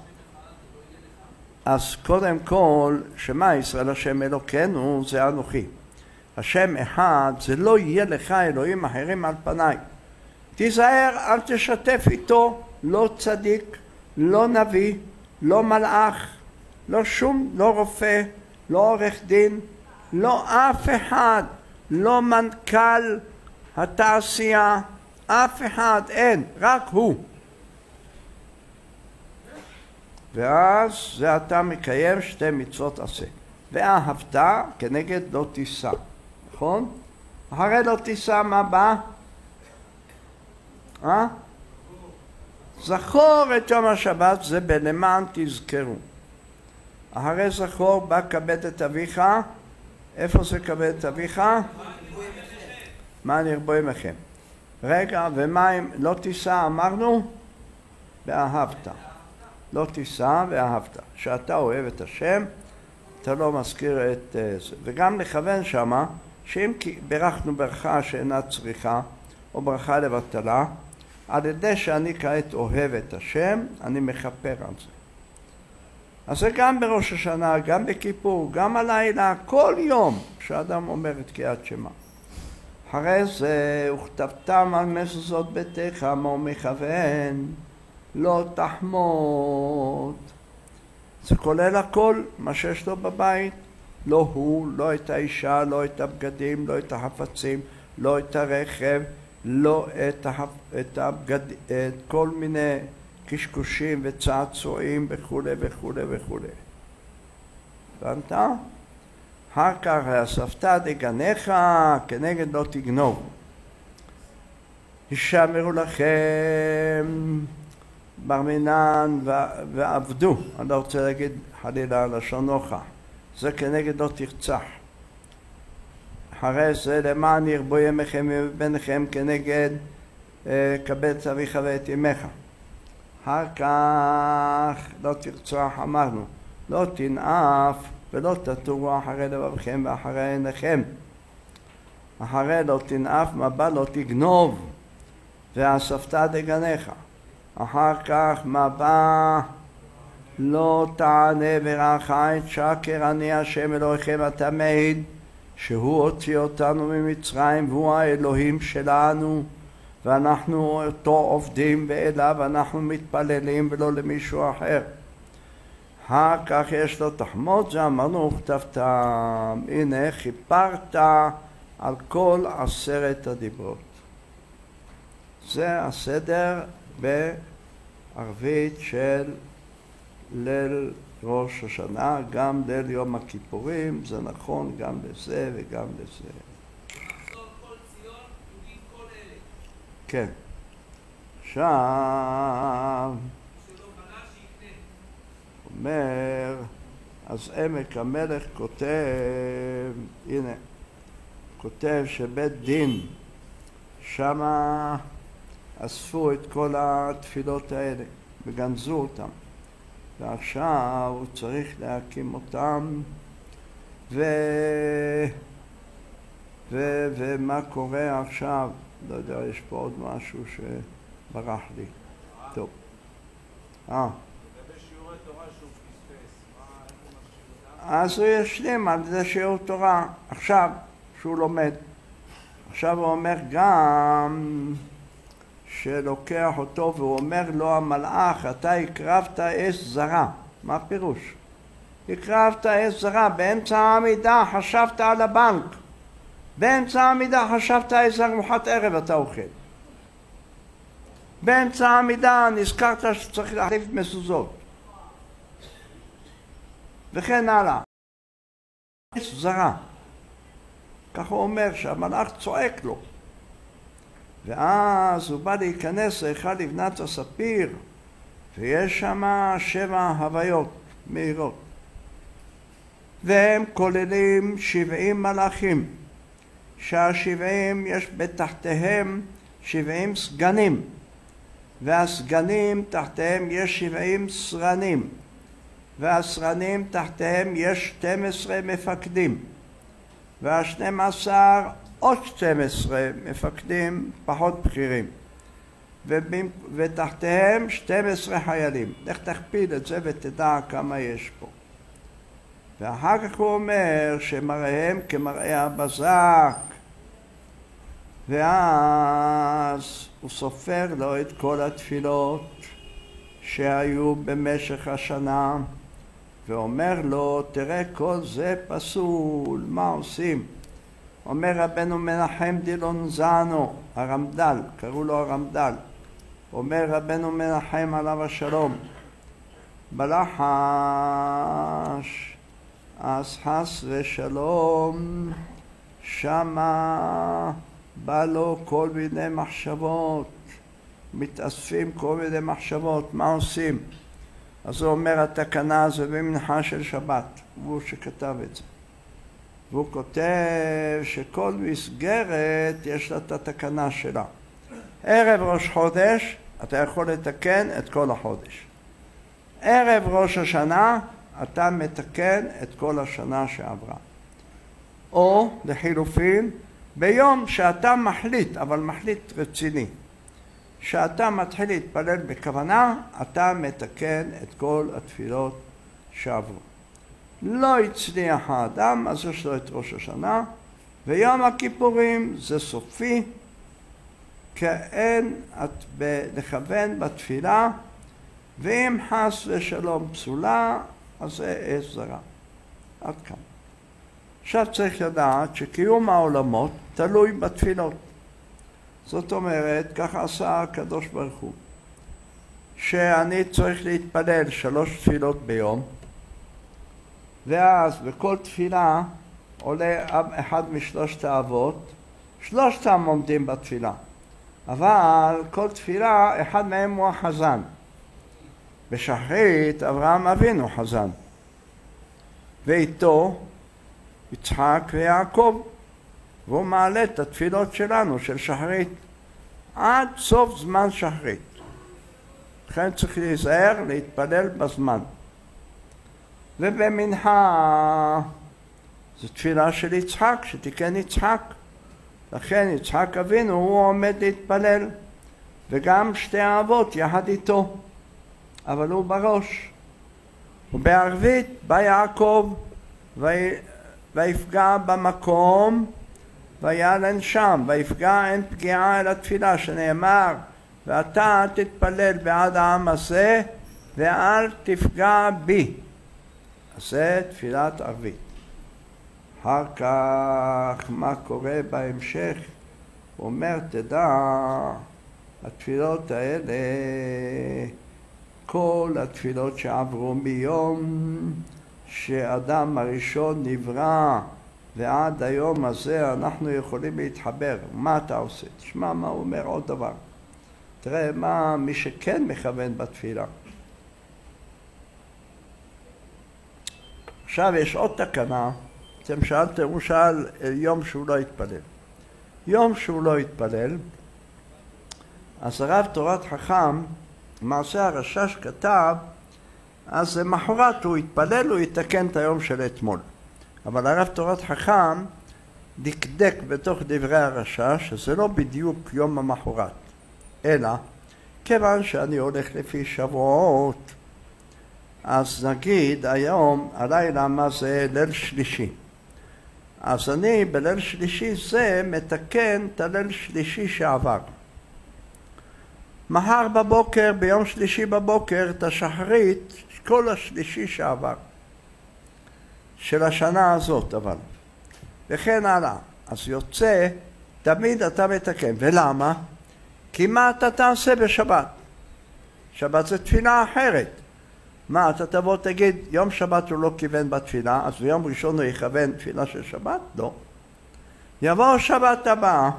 Speaker 1: אז קודם כל, שמע ישראל, השם אלוקינו, זה אנוכי. השם אחד, זה לא יהיה לך אלוהים אחרים על פניי. תיזהר, אל תשתף איתו, לא צדיק, לא נביא, לא מלאך, לא שום, לא רופא, לא עורך דין, לא אף אחד, לא מנכ"ל התעשייה, אף אחד, אין, רק הוא. ואז זה אתה מקיים שתי מצוות עשה. ואהבת כנגד לא תישא, נכון? אחרי לא תישא מה בא? אה? זכור את יום השבת, זה בלמען תזכרו. אחרי זכור בא כבד את אביך, איפה זה כבד את אביך? מה נרבו עמכם. רגע, ומה אם לא תישא אמרנו? ואהבת. לא תישא ואהבת. שאתה אוהב את השם, אתה לא מזכיר את זה. וגם לכוון שמה, שאם ברכנו ברכה שאינה צריכה, או ברכה לבטלה, על ידי שאני כעת אוהב את השם, אני מכפר על זה. אז זה גם בראש השנה, גם בכיפור, גם הלילה, כל יום שאדם אומר את קריאת שמע. אחרי זה, וכתבתם על מזוזות ביתך, מה הוא מכוון? לא תחמוד. זה כולל הכל, מה שיש לו בבית. לא הוא, לא את האישה, לא את הבגדים, לא את החפצים, לא את הרכב, לא את, החפ... את, הבגד... את כל מיני קשקושים וצעצועים וכו' וכו' וכו'. הבנת? אחר כך אספת דגניך כנגד לא תגנוב. הישמרו לכם בר מינן ועבדו. אני לא רוצה להגיד חלילה לשון נוכח. זה כנגד לא תרצח. אחרי זה למען ירבו ימיכם וביניכם כנגד קבץ אביך ואת אמך. אחר כך לא תרצח אמרנו. לא תנאף ולא תטורו אחרי לבבכם ואחרי עיניכם. אחרי לא תנאף מבא לא תגנוב ואספת דגניך. אחר כך מבא לא תענה ורעך את שקר אני השם אלוהיכם אתה מעיד שהוא הוציא אותנו ממצרים והוא האלוהים שלנו ואנחנו אותו עובדים ואליו אנחנו מתפללים ולא למישהו אחר. אחר כך יש לו תחמוד זה אמרנו וכתבתם. הנה חיפרת על כל עשרת הדיברות. זה הסדר בערבית של ליל ראש השנה, גם ליל יום הכיפורים, זה נכון גם לזה וגם לזה.
Speaker 2: לחזור כל ציון, יהודים כל אלה.
Speaker 1: כן. עכשיו,
Speaker 2: שלא בנה שיקנה.
Speaker 1: אומר, אז עמק המלך כותב, הנה, כותב שבית דין, שמה אספו את כל התפילות האלה וגנזו אותם. ועכשיו הוא צריך להקים אותם ו... ו... ומה קורה עכשיו? לא יודע, יש פה עוד משהו שברח לי. טוב. אה.
Speaker 2: לגבי שיעורי תורה שהוא פספס, מה, איך הוא משאיר אותם?
Speaker 1: אז הוא ישלים על זה שיעור תורה עכשיו שהוא לומד. עכשיו הוא אומר גם שלוקח אותו והוא אומר לו המלאך אתה הקרבת אש זרה. מה הפירוש? הקרבת אש זרה, באמצע העמידה חשבת על הבנק, באמצע העמידה חשבת איזה ארוחת ערב אתה אוכל, באמצע העמידה נזכרת שצריך להחליף מזוזות וכן הלאה. אש זרה. כך הוא אומר שהמלאך צועק לו. ואז הוא בא להיכנס להיכל לבנת הספיר ויש שם שבע הוויות מהירות והם כוללים שבעים מלאכים שהשבעים יש בתחתיהם שבעים סגנים והסגנים תחתיהם יש שבעים סרנים והסרנים תחתיהם יש שתים עשרה מפקדים והשנים עשר עוד שתים עשרה מפקדים פחות בכירים ותחתיהם שתים עשרה חיילים. לך תכפיל את זה ותדע כמה יש פה. ואחר כך הוא אומר שמראיהם כמראה הבזק ואז הוא סופר לו את כל התפילות שהיו במשך השנה ואומר לו תראה כל זה פסול, מה עושים? אומר רבנו מנחם דילון זנו, הרמד"ל, קראו לו הרמד"ל, אומר רבנו מנחם עליו השלום, בלחש, אז חס ושלום, שמה בא לו כל מיני מחשבות, מתאספים כל מיני מחשבות, מה עושים? אז הוא אומר התקנה זה במנחה של שבת, הוא שכתב את זה. והוא כותב שכל מסגרת יש לה את התקנה שלה. ערב ראש חודש אתה יכול לתקן את כל החודש. ערב ראש השנה אתה מתקן את כל השנה שעברה. או לחילופין ביום שאתה מחליט, אבל מחליט רציני, שאתה מתחיל להתפלל בכוונה, אתה מתקן את כל התפילות שעברו. לא הצליח האדם, אז יש לו את ראש השנה, ויום הכיפורים זה סופי, כאין את לכוון בתפילה, ואם חס ושלום פסולה, אז זה אש זרה. עד כאן. עכשיו צריך לדעת שקיום העולמות תלוי בתפילות. זאת אומרת, ככה עשה הקדוש ברוך הוא, שאני צריך להתפלל שלוש תפילות ביום, ואז בכל תפילה עולה אחד משלושת האבות, שלושתם עומדים בתפילה, אבל כל תפילה אחד מהם הוא החזן. בשחרית אברהם אבינו חזן, ואיתו יצחק ויעקב, והוא מעלה את התפילות שלנו של שחרית עד סוף זמן שחרית. לכן צריך להיזהר להתפלל בזמן. ובמנחה זו תפילה של יצחק, שתיקן יצחק, לכן יצחק אבינו הוא עומד להתפלל, וגם שתי האבות יחד איתו, אבל הוא בראש. ובערבית בא יעקב ויפגע במקום ויעלן שם, ויפגע אין פגיעה אל התפילה, שנאמר ואתה תתפלל בעד העם הזה ואל תפגע בי. אז זה תפילת ערבית. אחר כך מה קורה בהמשך? הוא אומר, תדע, התפילות האלה, כל התפילות שעברו מיום שאדם הראשון נברא ועד היום הזה אנחנו יכולים להתחבר. מה אתה עושה? תשמע מה הוא אומר עוד דבר. תראה מה מי שכן מכוון בתפילה. עכשיו יש עוד תקנה. אתם שאלתם, הוא שאל יום שהוא לא התפלל. יום שהוא לא התפלל, אז הרב תורת חכם, מעשה הרשש כתב, אז למחרת הוא התפלל, הוא יתקן את היום של אתמול. אבל הרב תורת חכם דקדק בתוך דברי הרשש, שזה לא בדיוק יום המחרת, אלא כיוון שאני הולך לפי שבועות, אז נגיד היום, הלילה מה זה ליל שלישי. אז אני בליל שלישי זה מתקן את הליל שלישי שעבר. מחר בבוקר, ביום שלישי בבוקר, את השחרית, כל השלישי שעבר. של השנה הזאת אבל. וכן הלאה. אז יוצא, תמיד אתה מתקן. ולמה? כי מה אתה תעשה בשבת? שבת זה תפילה אחרת. מה, אתה תבוא תגיד, יום שבת הוא לא כיוון בתפילה, אז ביום ראשון הוא יכוון תפילה של שבת? לא. יבוא שבת הבאה,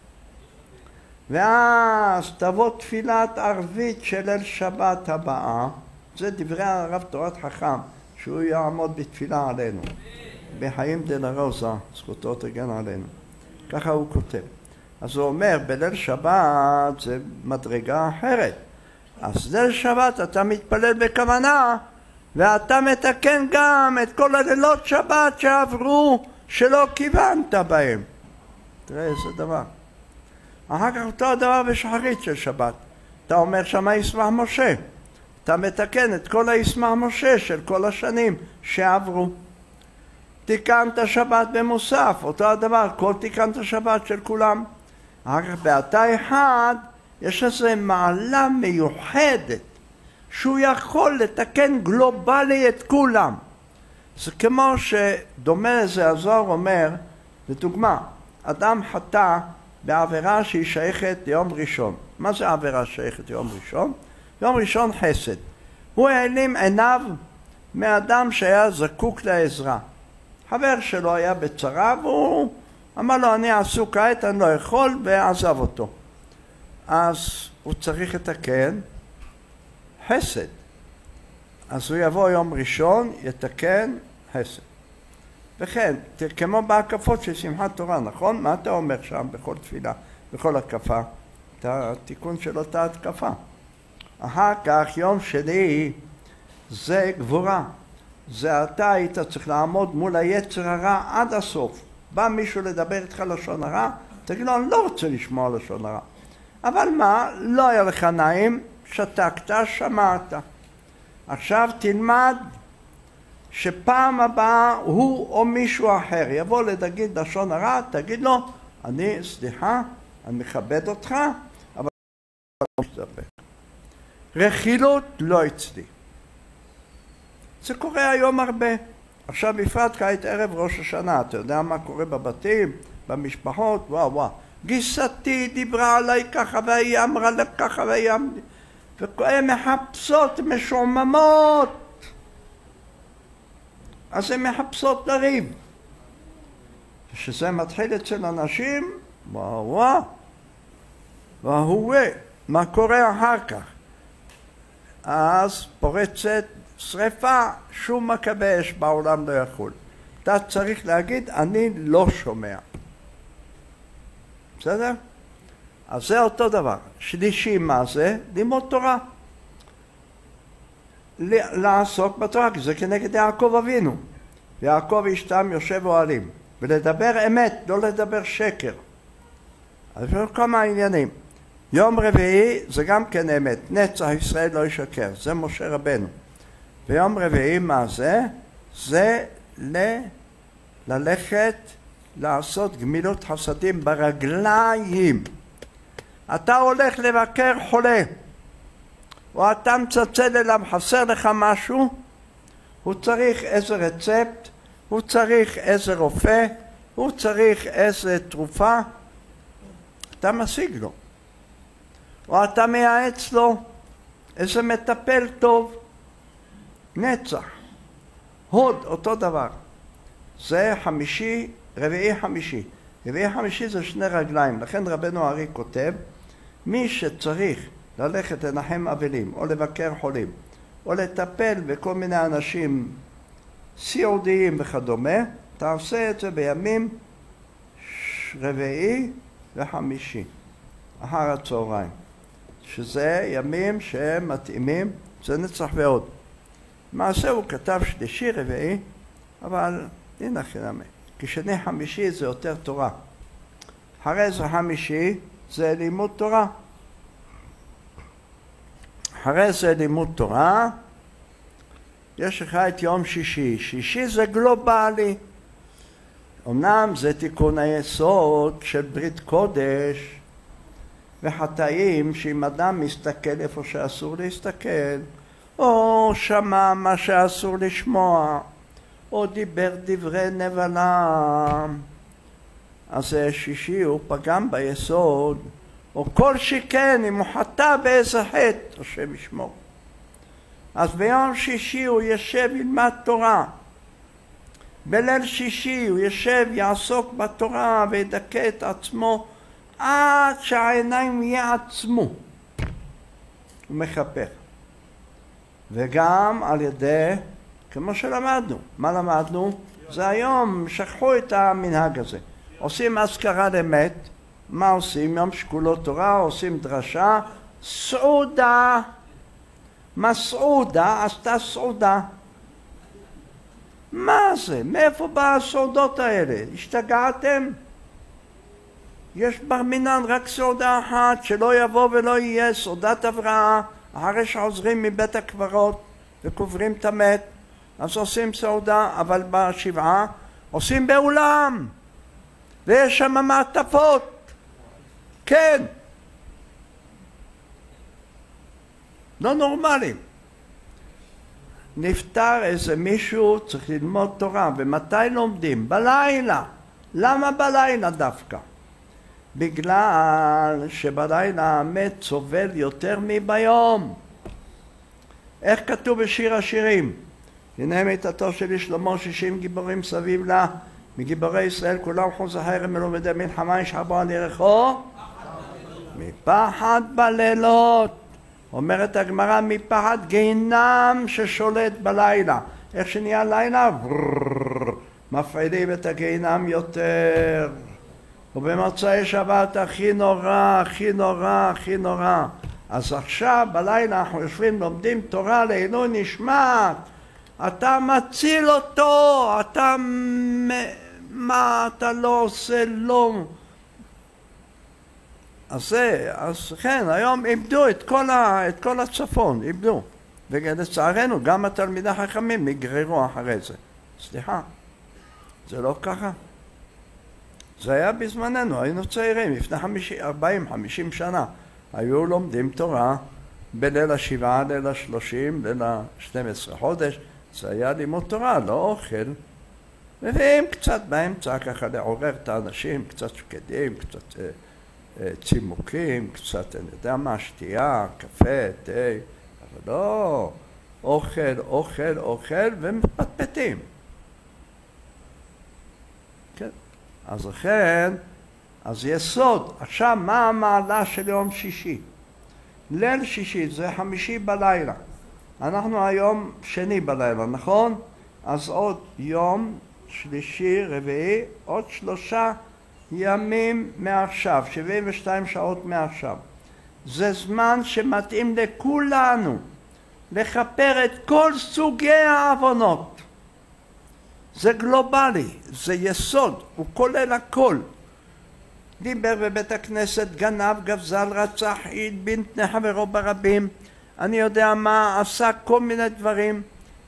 Speaker 1: ואז תבוא תפילת ערבית של ליל שבת הבאה, זה דברי הרב תורת חכם, שהוא יעמוד בתפילה עלינו. בחיים דלרוזה, זכותו תגן עלינו. ככה הוא כותב. אז הוא אומר, בליל שבת זה מדרגה אחרת. אז ליל שבת אתה מתפלל בכוונה, ואתה מתקן גם את כל הלילות שבת שעברו, שלא כיוונת בהם. תראה איזה דבר. אחר כך אותו הדבר בשחרית של שבת. אתה אומר שמה ישמח משה. אתה מתקן את כל הישמח משה של כל השנים שעברו. תיקנת שבת במוסף, אותו הדבר, כל תיקנת שבת של כולם. אחר כך באתה אחד, יש איזו מעלה מיוחדת, שהוא יכול לתקן גלובלי את כולם. זה כמו שדומה לזה, הזוהר אומר, לדוגמה, אדם חטא בעבירה שהיא שייכת ליום ראשון. מה זה עבירה שייכת ליום ראשון? יום ראשון חסד. הוא העלים עיניו מאדם שהיה זקוק לעזרה. חבר שלו היה בצרה והוא אמר לו, אני עסוק כעת, אני לא יכול, ועזב אותו. אז הוא צריך לתקן חסד. אז הוא יבוא יום ראשון, יתקן חסד. וכן, כמו בהקפות של שמחת תורה, נכון? מה אתה אומר שם בכל תפילה, בכל הקפה? את התיקון של אותה התקפה. אחר כך יום שלי זה גבורה. זה אתה היית צריך לעמוד מול היצר הרע עד הסוף. בא מישהו לדבר איתך לשון הרע, תגיד לו, אני לא רוצה לשמוע לשון הרע. אבל מה? לא היה לך נעים, שתקת, שמעת. עכשיו תלמד שפעם הבאה הוא או מישהו אחר יבוא להגיד לשון הרע, תגיד לו, אני, סליחה, אני מכבד אותך, אבל לא מסתפק. רכילות לא אצלי. זה קורה היום הרבה. עכשיו בפרט כעת ערב ראש השנה, אתה יודע מה קורה בבתים, במשפחות, וואו וואו. גיסתי דיברה עליי ככה והיא אמרה לה ככה והיא אמרה, והן מחפשות משוממות. אז הן מחפשות לריב. כשזה מתחיל אצל אנשים, וואו וואו, והווה, מה קורה אחר כך? אז פורצת שריפה, שום מכבי אש בעולם לא יכול. אתה צריך להגיד, אני לא שומע. בסדר? אז זה אותו דבר. שלישי, מה זה? לימוד תורה. לעסוק בתורה, כי זה כנגד יעקב אבינו. ויעקב אשתם יושב אוהלים. ולדבר אמת, לא לדבר שקר. אז יש כמה עניינים. יום רביעי זה גם כן אמת. נצח ישראל לא ישקר. זה משה רבנו. ויום רביעי מה זה? זה ל... ללכת לעשות גמילות חסדים ברגליים. אתה הולך לבקר חולה, או אתה מצלצל אליו, חסר לך משהו, הוא צריך איזה רצפט, הוא צריך איזה רופא, הוא צריך איזה תרופה, אתה משיג לו. או אתה מייעץ לו איזה מטפל טוב, נצח, הוד, אותו דבר. זה חמישי, רביעי חמישי. רביעי חמישי זה שני רגליים, לכן רבנו הארי כותב, מי שצריך ללכת לנחם אבלים, או לבקר חולים, או לטפל בכל מיני אנשים סיעודיים וכדומה, תעשה את זה בימים רביעי וחמישי, אחר הצהריים, שזה ימים שהם מתאימים, זה נצח ועוד. מעשה הוא כתב שלישי רביעי, אבל הנה חינמי, כי שני חמישי זה יותר תורה. אחרי זה חמישי זה לימוד תורה. אחרי זה לימוד תורה, יש לך את יום שישי. שישי זה גלובלי. אמנם זה תיקון היסוד של ברית קודש וחטאים, שאם אדם מסתכל איפה שאסור להסתכל, או שמע מה שאסור לשמוע, או דיבר דברי נבלה, אז שישי הוא פגם ביסוד, או כל שכן אם הוא חטא באיזה חטא, השם ישמור. אז ביום שישי הוא ישב ילמד תורה, בליל שישי הוא ישב יעסוק בתורה וידכא את עצמו עד שהעיניים יעצמו. הוא מחפר. וגם על ידי, כמו שלמדנו, מה למדנו? זה היום, שכחו את המנהג הזה. עושים אזכרה למת, מה עושים? יום שקולות תורה, עושים דרשה, סעודה. מה סעודה? עשתה סעודה. מה זה? מאיפה באה הסעודות האלה? השתגעתם? יש בר מינן רק סעודה אחת, שלא יבוא ולא יהיה, סעודת הבראה, אחרי שחוזרים מבית הקברות וקוברים את המת, אז עושים סעודה, אבל בשבעה עושים באולם, ויש שם מעטפות. כן. לא נורמלים. נפטר איזה מישהו, צריך ללמוד תורה, ומתי לומדים? בלילה. למה בלילה דווקא? בגלל שבלילה המת סובל יותר מביום. איך כתוב בשיר השירים? הנה מיתתו של שלמה שישים גיבורים סביב לה, מגיבורי ישראל כולם חוז החרם מלומדי מלחמה ישחרבו על ירחו מפחד בלילות. אומרת הגמרא, מפחד גיהינם ששולט בלילה. איך שנהיה לילה? מפעילים את הגיהינם יותר. ובמוצאי שבת הכי נורא, הכי נורא, הכי נורא. אז עכשיו בלילה אנחנו יושבים, לומדים תורה לעילוי נשמת. אתה מציל אותו, אתה... מה אתה לא עושה לו? אז זה, אז כן, היום איבדו את כל, ה, את כל הצפון, איבדו. ולצערנו, גם התלמידי החכמים נגררו אחרי זה. סליחה, זה לא ככה. זה היה בזמננו, היינו צעירים, לפני ארבעים חמישים שנה. היו לומדים תורה בליל השבעה, ליל השלושים, ליל ה-שנים עשר חודש. זה היה לימוד תורה, לא אוכל. מביאים קצת באמצע, ככה לעורר את האנשים, קצת שקדים, קצת... צימוקים, קצת, אני יודע מה, שתייה, קפה, תה, אבל לא, אוכל, אוכל, אוכל, ומפטפטים. כן. אז לכן, אז יסוד. עכשיו, מה המעלה של יום שישי? ליל שישי זה חמישי בלילה. אנחנו היום שני בלילה, נכון? אז עוד יום, שלישי, רביעי, עוד שלושה ימים מעכשיו, שבעים ושתיים שעות מעכשיו. זה זמן שמתאים לכולנו לכפר את כל סוגי העוונות. זה גלובלי, זה יסוד, הוא כולל הכל. דיבר בבית הכנסת, גנב, גבזל, רצח, הלבין פני חברו ברבים, אני יודע מה, עשה כל מיני דברים.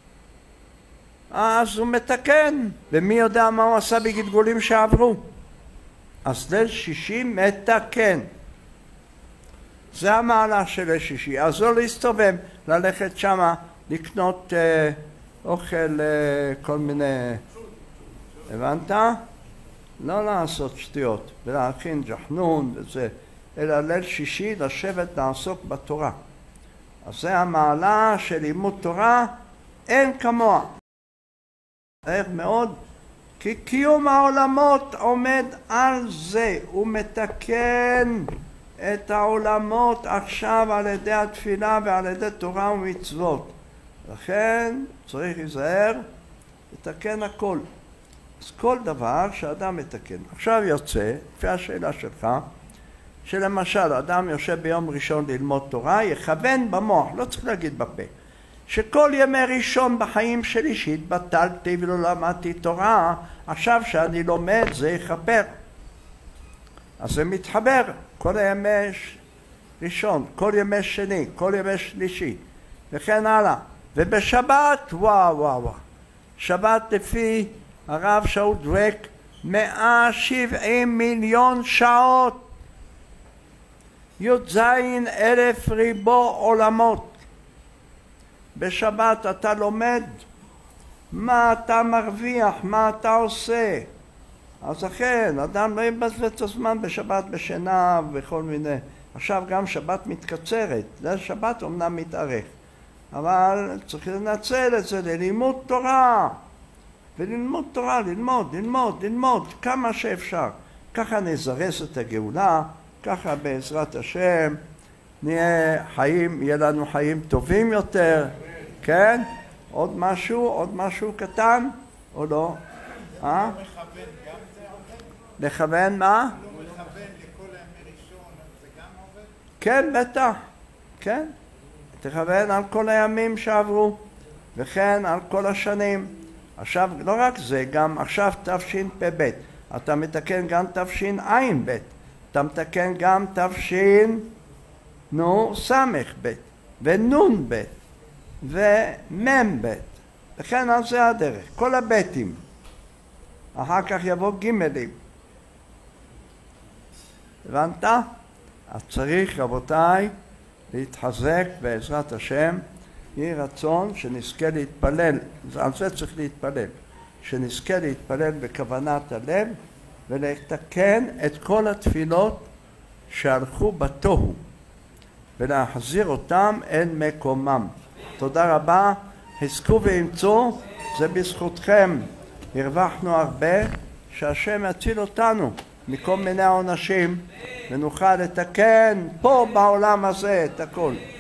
Speaker 1: אז הוא מתקן, ומי יודע מה הוא עשה בגלגולים שעברו. אז ליל שישי מתקן. זה המעלה של ליל שישי. אז לא להסתובב, ללכת שמה, לקנות אה, אוכל, אה, כל מיני... הבנת? לא לעשות שטויות, ולהכין ג'חנון וזה, אלא ליל שישי לשבת לעסוק בתורה. אז זה המעלה של לימוד תורה, אין כמוה. איך מאוד? כי קיום העולמות עומד על זה, הוא מתקן את העולמות עכשיו על ידי התפילה ועל ידי תורה ומצוות. לכן צריך להיזהר, לתקן הכל. אז כל דבר שאדם מתקן. עכשיו יוצא, לפי השאלה שלך, שלמשל אדם יושב ביום ראשון ללמוד תורה, יכוון במוח, לא צריך להגיד בפה, שכל ימי ראשון בחיים שלי שהתבטלתי ולא למדתי תורה, עכשיו שאני לומד זה יכפר. אז זה מתחבר, כל הימי ראשון, כל ימי שני, כל ימי שלישי, וכן הלאה. ובשבת, וואו וואו וואו, שבת לפי הרב שאול דבק, מאה שבעים מיליון שעות, י"ז אלף ריבו עולמות. בשבת אתה לומד מה אתה מרוויח, מה אתה עושה. אז לכן, אדם לא יבזבז את הזמן בשבת בשינה וכל מיני. עכשיו גם שבת מתקצרת, זה שבת אומנם מתארך, אבל צריך לנצל את זה ללימוד תורה. וללמוד תורה, ללמוד, ללמוד, ללמוד, כמה שאפשר. ככה נזרז את הגאולה, ככה בעזרת השם נהיה חיים, יהיה לנו חיים טובים יותר, כן? עוד משהו, עוד משהו קטן, או לא? אה? לכוון מה? לא מכוון לכל הימי ראשון, זה גם עובד? כן, בטח, כן. תכוון על כל הימים שעברו, וכן על כל השנים. עכשיו, לא רק זה, גם עכשיו תשפ"ב, אתה מתקן גם תשע"ב, אתה מתקן גם תשנ"ב, ונ"ב, ומ"ב, וכן על זה הדרך, כל הבתים. אחר כך יבוא ג'. הבנת? אז צריך, רבותיי, להתחזק בעזרת השם, יהי רצון שנזכה להתפלל, על זה צריך להתפלל, שנזכה להתפלל בכוונת הלב ולתקן את כל התפילות שהלכו בתוהו ולהחזיר אותם אל מקומם. תודה רבה, חזקו ואמצו, זה בזכותכם, הרווחנו הרבה, שהשם יציל אותנו מכל מיני עונשים ונוכל לתקן פה בעולם הזה את הכל.